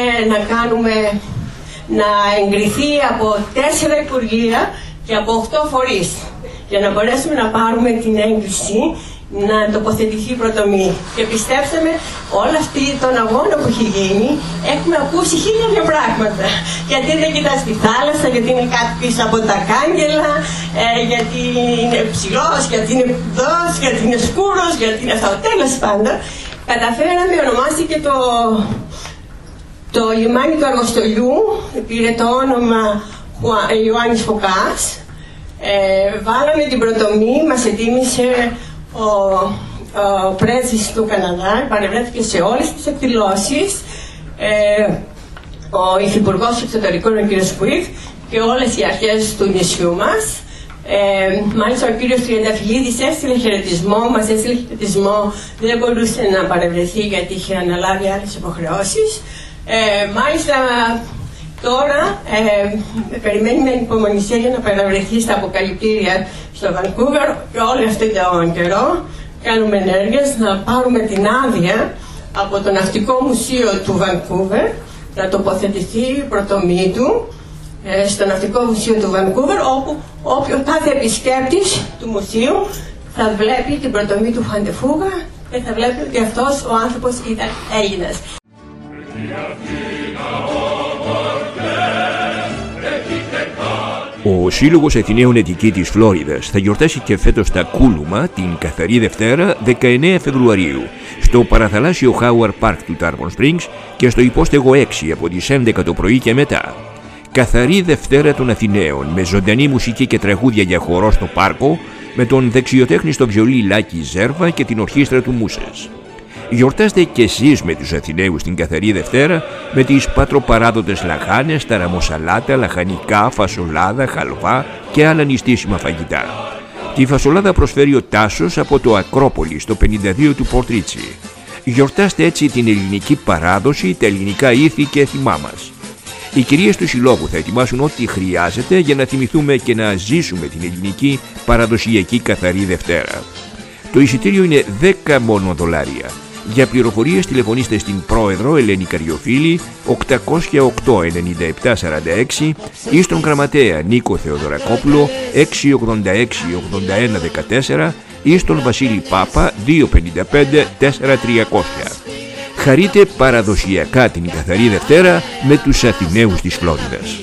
να εγκριθεί από 4 υπουργεία και από 8 φορείς για να μπορέσουμε να πάρουμε την έγκριση να τοποθετηθεί η προτομή. Και πιστέψαμε, όλα αυτή τον αγώνα που έχει γίνει, έχουμε ακούσει 1000 πράγματα. Γιατί δεν κοιτάς τη θάλασσα, γιατί είναι κάτι πίσω από τα κάγκελα, γιατί είναι ψηλός, γιατί είναι κουδός, γιατί είναι σκούρος, γιατί είναι αυτό. Τέλος πάντων, καταφέραμε, ονομάστηκε το λιμάνι του Αργοστολιού, πήρε το όνομα Ιωάννης Φωκάς. Βάλαμε την πρωτομή, μας ετοίμησε ο πρέσβης του Καναδά, παρευρέθηκε σε όλες τις εκδηλώσεις, ο Υφυπουργός Εξωτερικών, ο κ. Σπουίχ, και όλες οι αρχές του νησιού μας. Μάλιστα ο κύριος Τριανταφυλλίδης έστειλε χαιρετισμό, μας έστειλε χαιρετισμό, δεν μπορούσε να παρευρεθεί γιατί είχε αναλάβει άλλες υποχρεώσεις. Μάλιστα τώρα περιμένει με υπομονησία για να παρευρεθεί στα αποκαλυπτήρια στο Βανκούβερ, και όλο αυτόν τον καιρό κάνουμε ενέργειες να πάρουμε την άδεια από το Ναυτικό Μουσείο του Βανκούβερ να τοποθετηθεί η πρωτομή του στο Ναυτικό Μουσείο του Βανκούβερ, όπου κάθε επισκέπτης του μουσείου θα βλέπει την πρωτομή του Φαντεφούγα και θα βλέπει ότι αυτός ο άνθρωπος ήταν Έλληνας. Ο Σύλλογος Αθηναίων Ετική της Φλόριδας θα γιορτάσει και φέτος τα Κούλουμα την καθαρή Δευτέρα 19 Φεβρουαρίου στο παραθαλάσσιο Howard Park του Tarpon Springs και στο υπόστεγο 6 από τις 11 το πρωί και μετά. Καθαρή Δευτέρα των Αθηναίων με ζωντανή μουσική και τραγούδια για χορό στο πάρκο με τον δεξιοτέχνη στο βιολί Λάκη Ζέρβα και την ορχήστρα του Μούσες. Γιορτάστε και εσείς με τους Αθηναίους την καθαρή Δευτέρα με τις πατροπαράδοτες λαχάνες, ταραμοσαλάτα, λαχανικά, φασολάδα, χαλβά και άλλα νηστίσιμα φαγητά. Τη φασολάδα προσφέρει ο Τάσος από το Ακρόπολη στο 52 του Πορτρίτσι. Γιορτάστε έτσι την ελληνική παράδοση, τα ελληνικά ήθη και έθιμά μας. Οι κυρίες του Συλλόγου θα ετοιμάσουν ό,τι χρειάζεται για να θυμηθούμε και να ζήσουμε την ελληνική παραδοσιακή καθαρή Δευτέρα. Το εισιτήριο είναι 10 μόνο δολάρια. Για πληροφορίες τηλεφωνήστε στην πρόεδρο Ελένη Καριοφίλη 808-9746 ή στον γραμματέα Νίκο Θεοδωρακόπουλο 686-8114 ή στον Βασίλη Πάπα 255-4300. Χαρείτε παραδοσιακά την καθαρή Δευτέρα με τους Αθηναίους της Φλόριδας.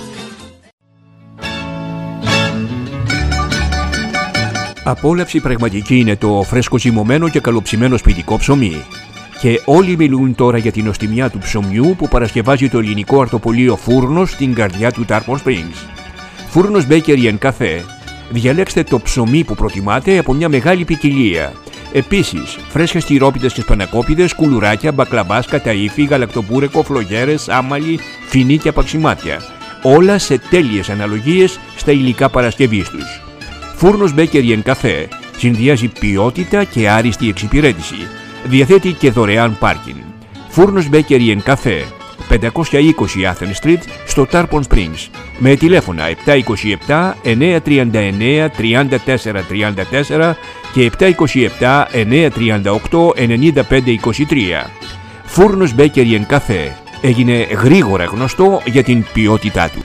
Απόλαυση πραγματική είναι το φρέσκο ζυμωμένο και καλοψημένο σπιτικό ψωμί. Και όλοι μιλούν τώρα για την νοστιμιά του ψωμιού που παρασκευάζει το ελληνικό αρτοπολείο Φούρνος στην καρδιά του Tarpon Springs. Φούρνος Bakery & Cafe. Διαλέξτε το ψωμί που προτιμάτε από μια μεγάλη ποικιλία. Επίσης, φρέσκες τυρόπιτες και σπανακόπιδες, κουλουράκια, μπακλαβάς, καταΐφι, γαλακτοπούρεκο, φλογέρες, άμαλι, φινί και απαξιμάτια. Όλα σε τέλειες αναλογίες στα υλικά παρασκευής τους. Φούρνος Bakery & Cafe συνδυάζει ποιότητα και άριστη εξυπηρέτηση. Διαθέτει και δωρεάν πάρκινγκ. Φούρνος Bakery & Cafe, 520 Athens Street στο Tarpon Springs, με τηλέφωνα 727 939 3434 και 727 938 9523. Φούρνος Bakery & Cafe έγινε γρήγορα γνωστό για την ποιότητά του.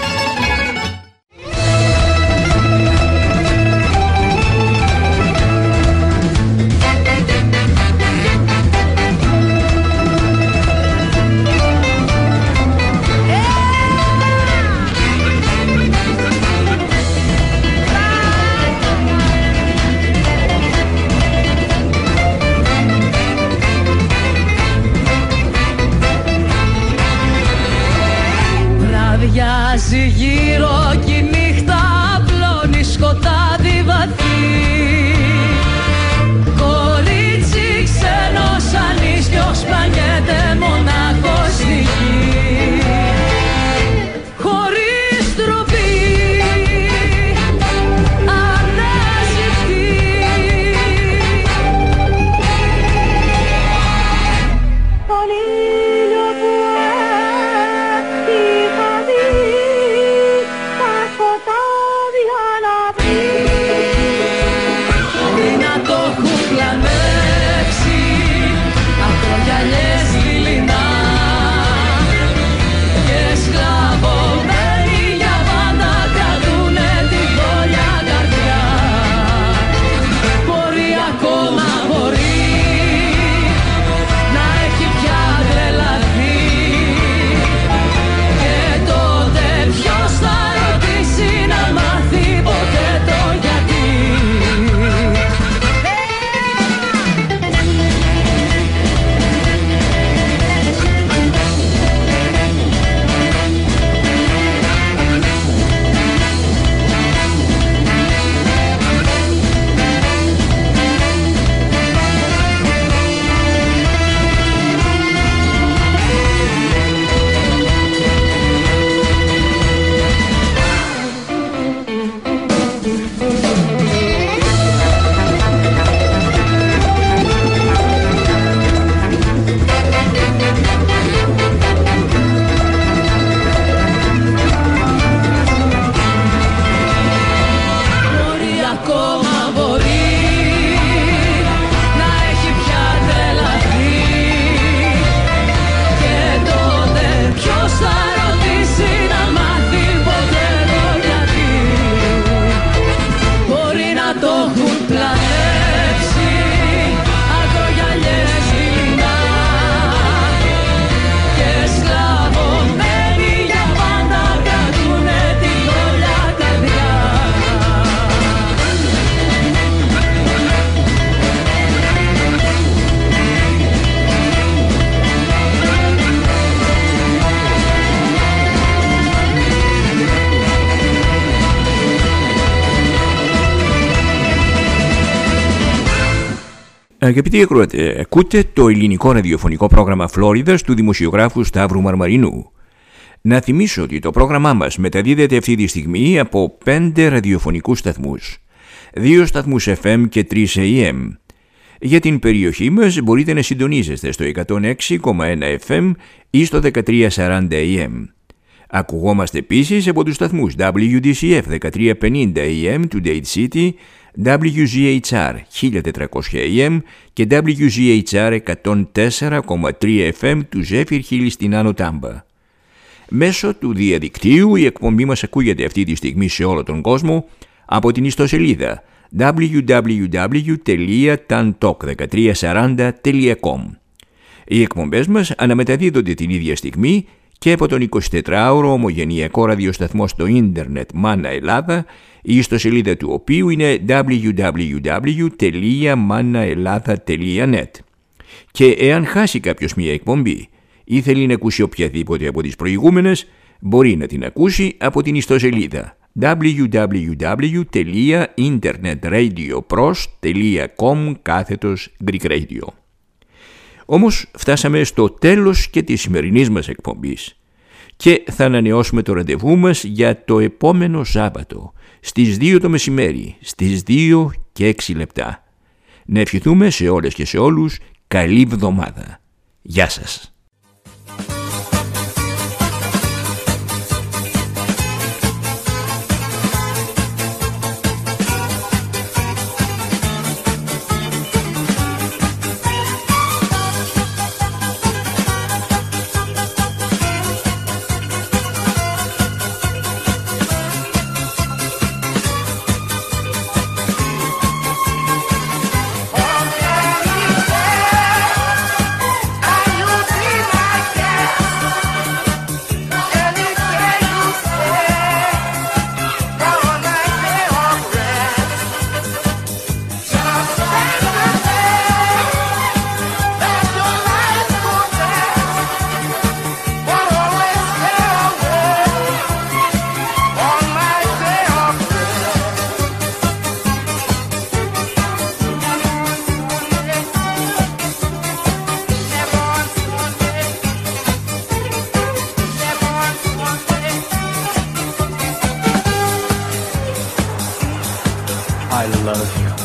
Αγαπητοί ακροατές, ακούτε το ελληνικό ραδιοφωνικό πρόγραμμα Φλόριδας του δημοσιογράφου Σταύρου Μαρμαρινού. Να θυμίσω ότι το πρόγραμμά μας μεταδίδεται αυτή τη στιγμή από 5 ραδιοφωνικούς σταθμούς, 2 σταθμούς FM και 3 AM. Για την περιοχή μας μπορείτε να συντονίζεστε στο 106,1 FM ή στο 1340 AM. Ακουγόμαστε επίσης από τους σταθμούς WDCF 1350 AM του Dade City, WGHR 1400 AM και WGHR 104,3 FM του Zephyr Hill στην Άνω Τάμπα. Μέσω του διαδικτύου η εκπομπή μας ακούγεται αυτή τη στιγμή σε όλο τον κόσμο από την ιστοσελίδα www.tantalk1340.com. Οι εκπομπές μας αναμεταδίδονται την ίδια στιγμή και από τον 24ωρο ομογενειακό ραδιοσταθμό στο ίντερνετ Μάνα Ελλάδα, η ιστοσελίδα του οποίου είναι www.manaellatha.net. Και εάν χάσει κάποιος μια εκπομπή ή θέλει να ακούσει οποιαδήποτε από τις προηγούμενες, μπορεί να την ακούσει από την ιστοσελίδα www.internetradioPros.com/Greek Radio. Όμως φτάσαμε στο τέλος και της σημερινής μας εκπομπής και θα ανανεώσουμε το ραντεβού μας για το επόμενο Σάββατο στις 2 το μεσημέρι, στις 2 και 6 λεπτά. Να ευχηθούμε σε όλες και σε όλους καλή εβδομάδα. Γεια σας. I love you.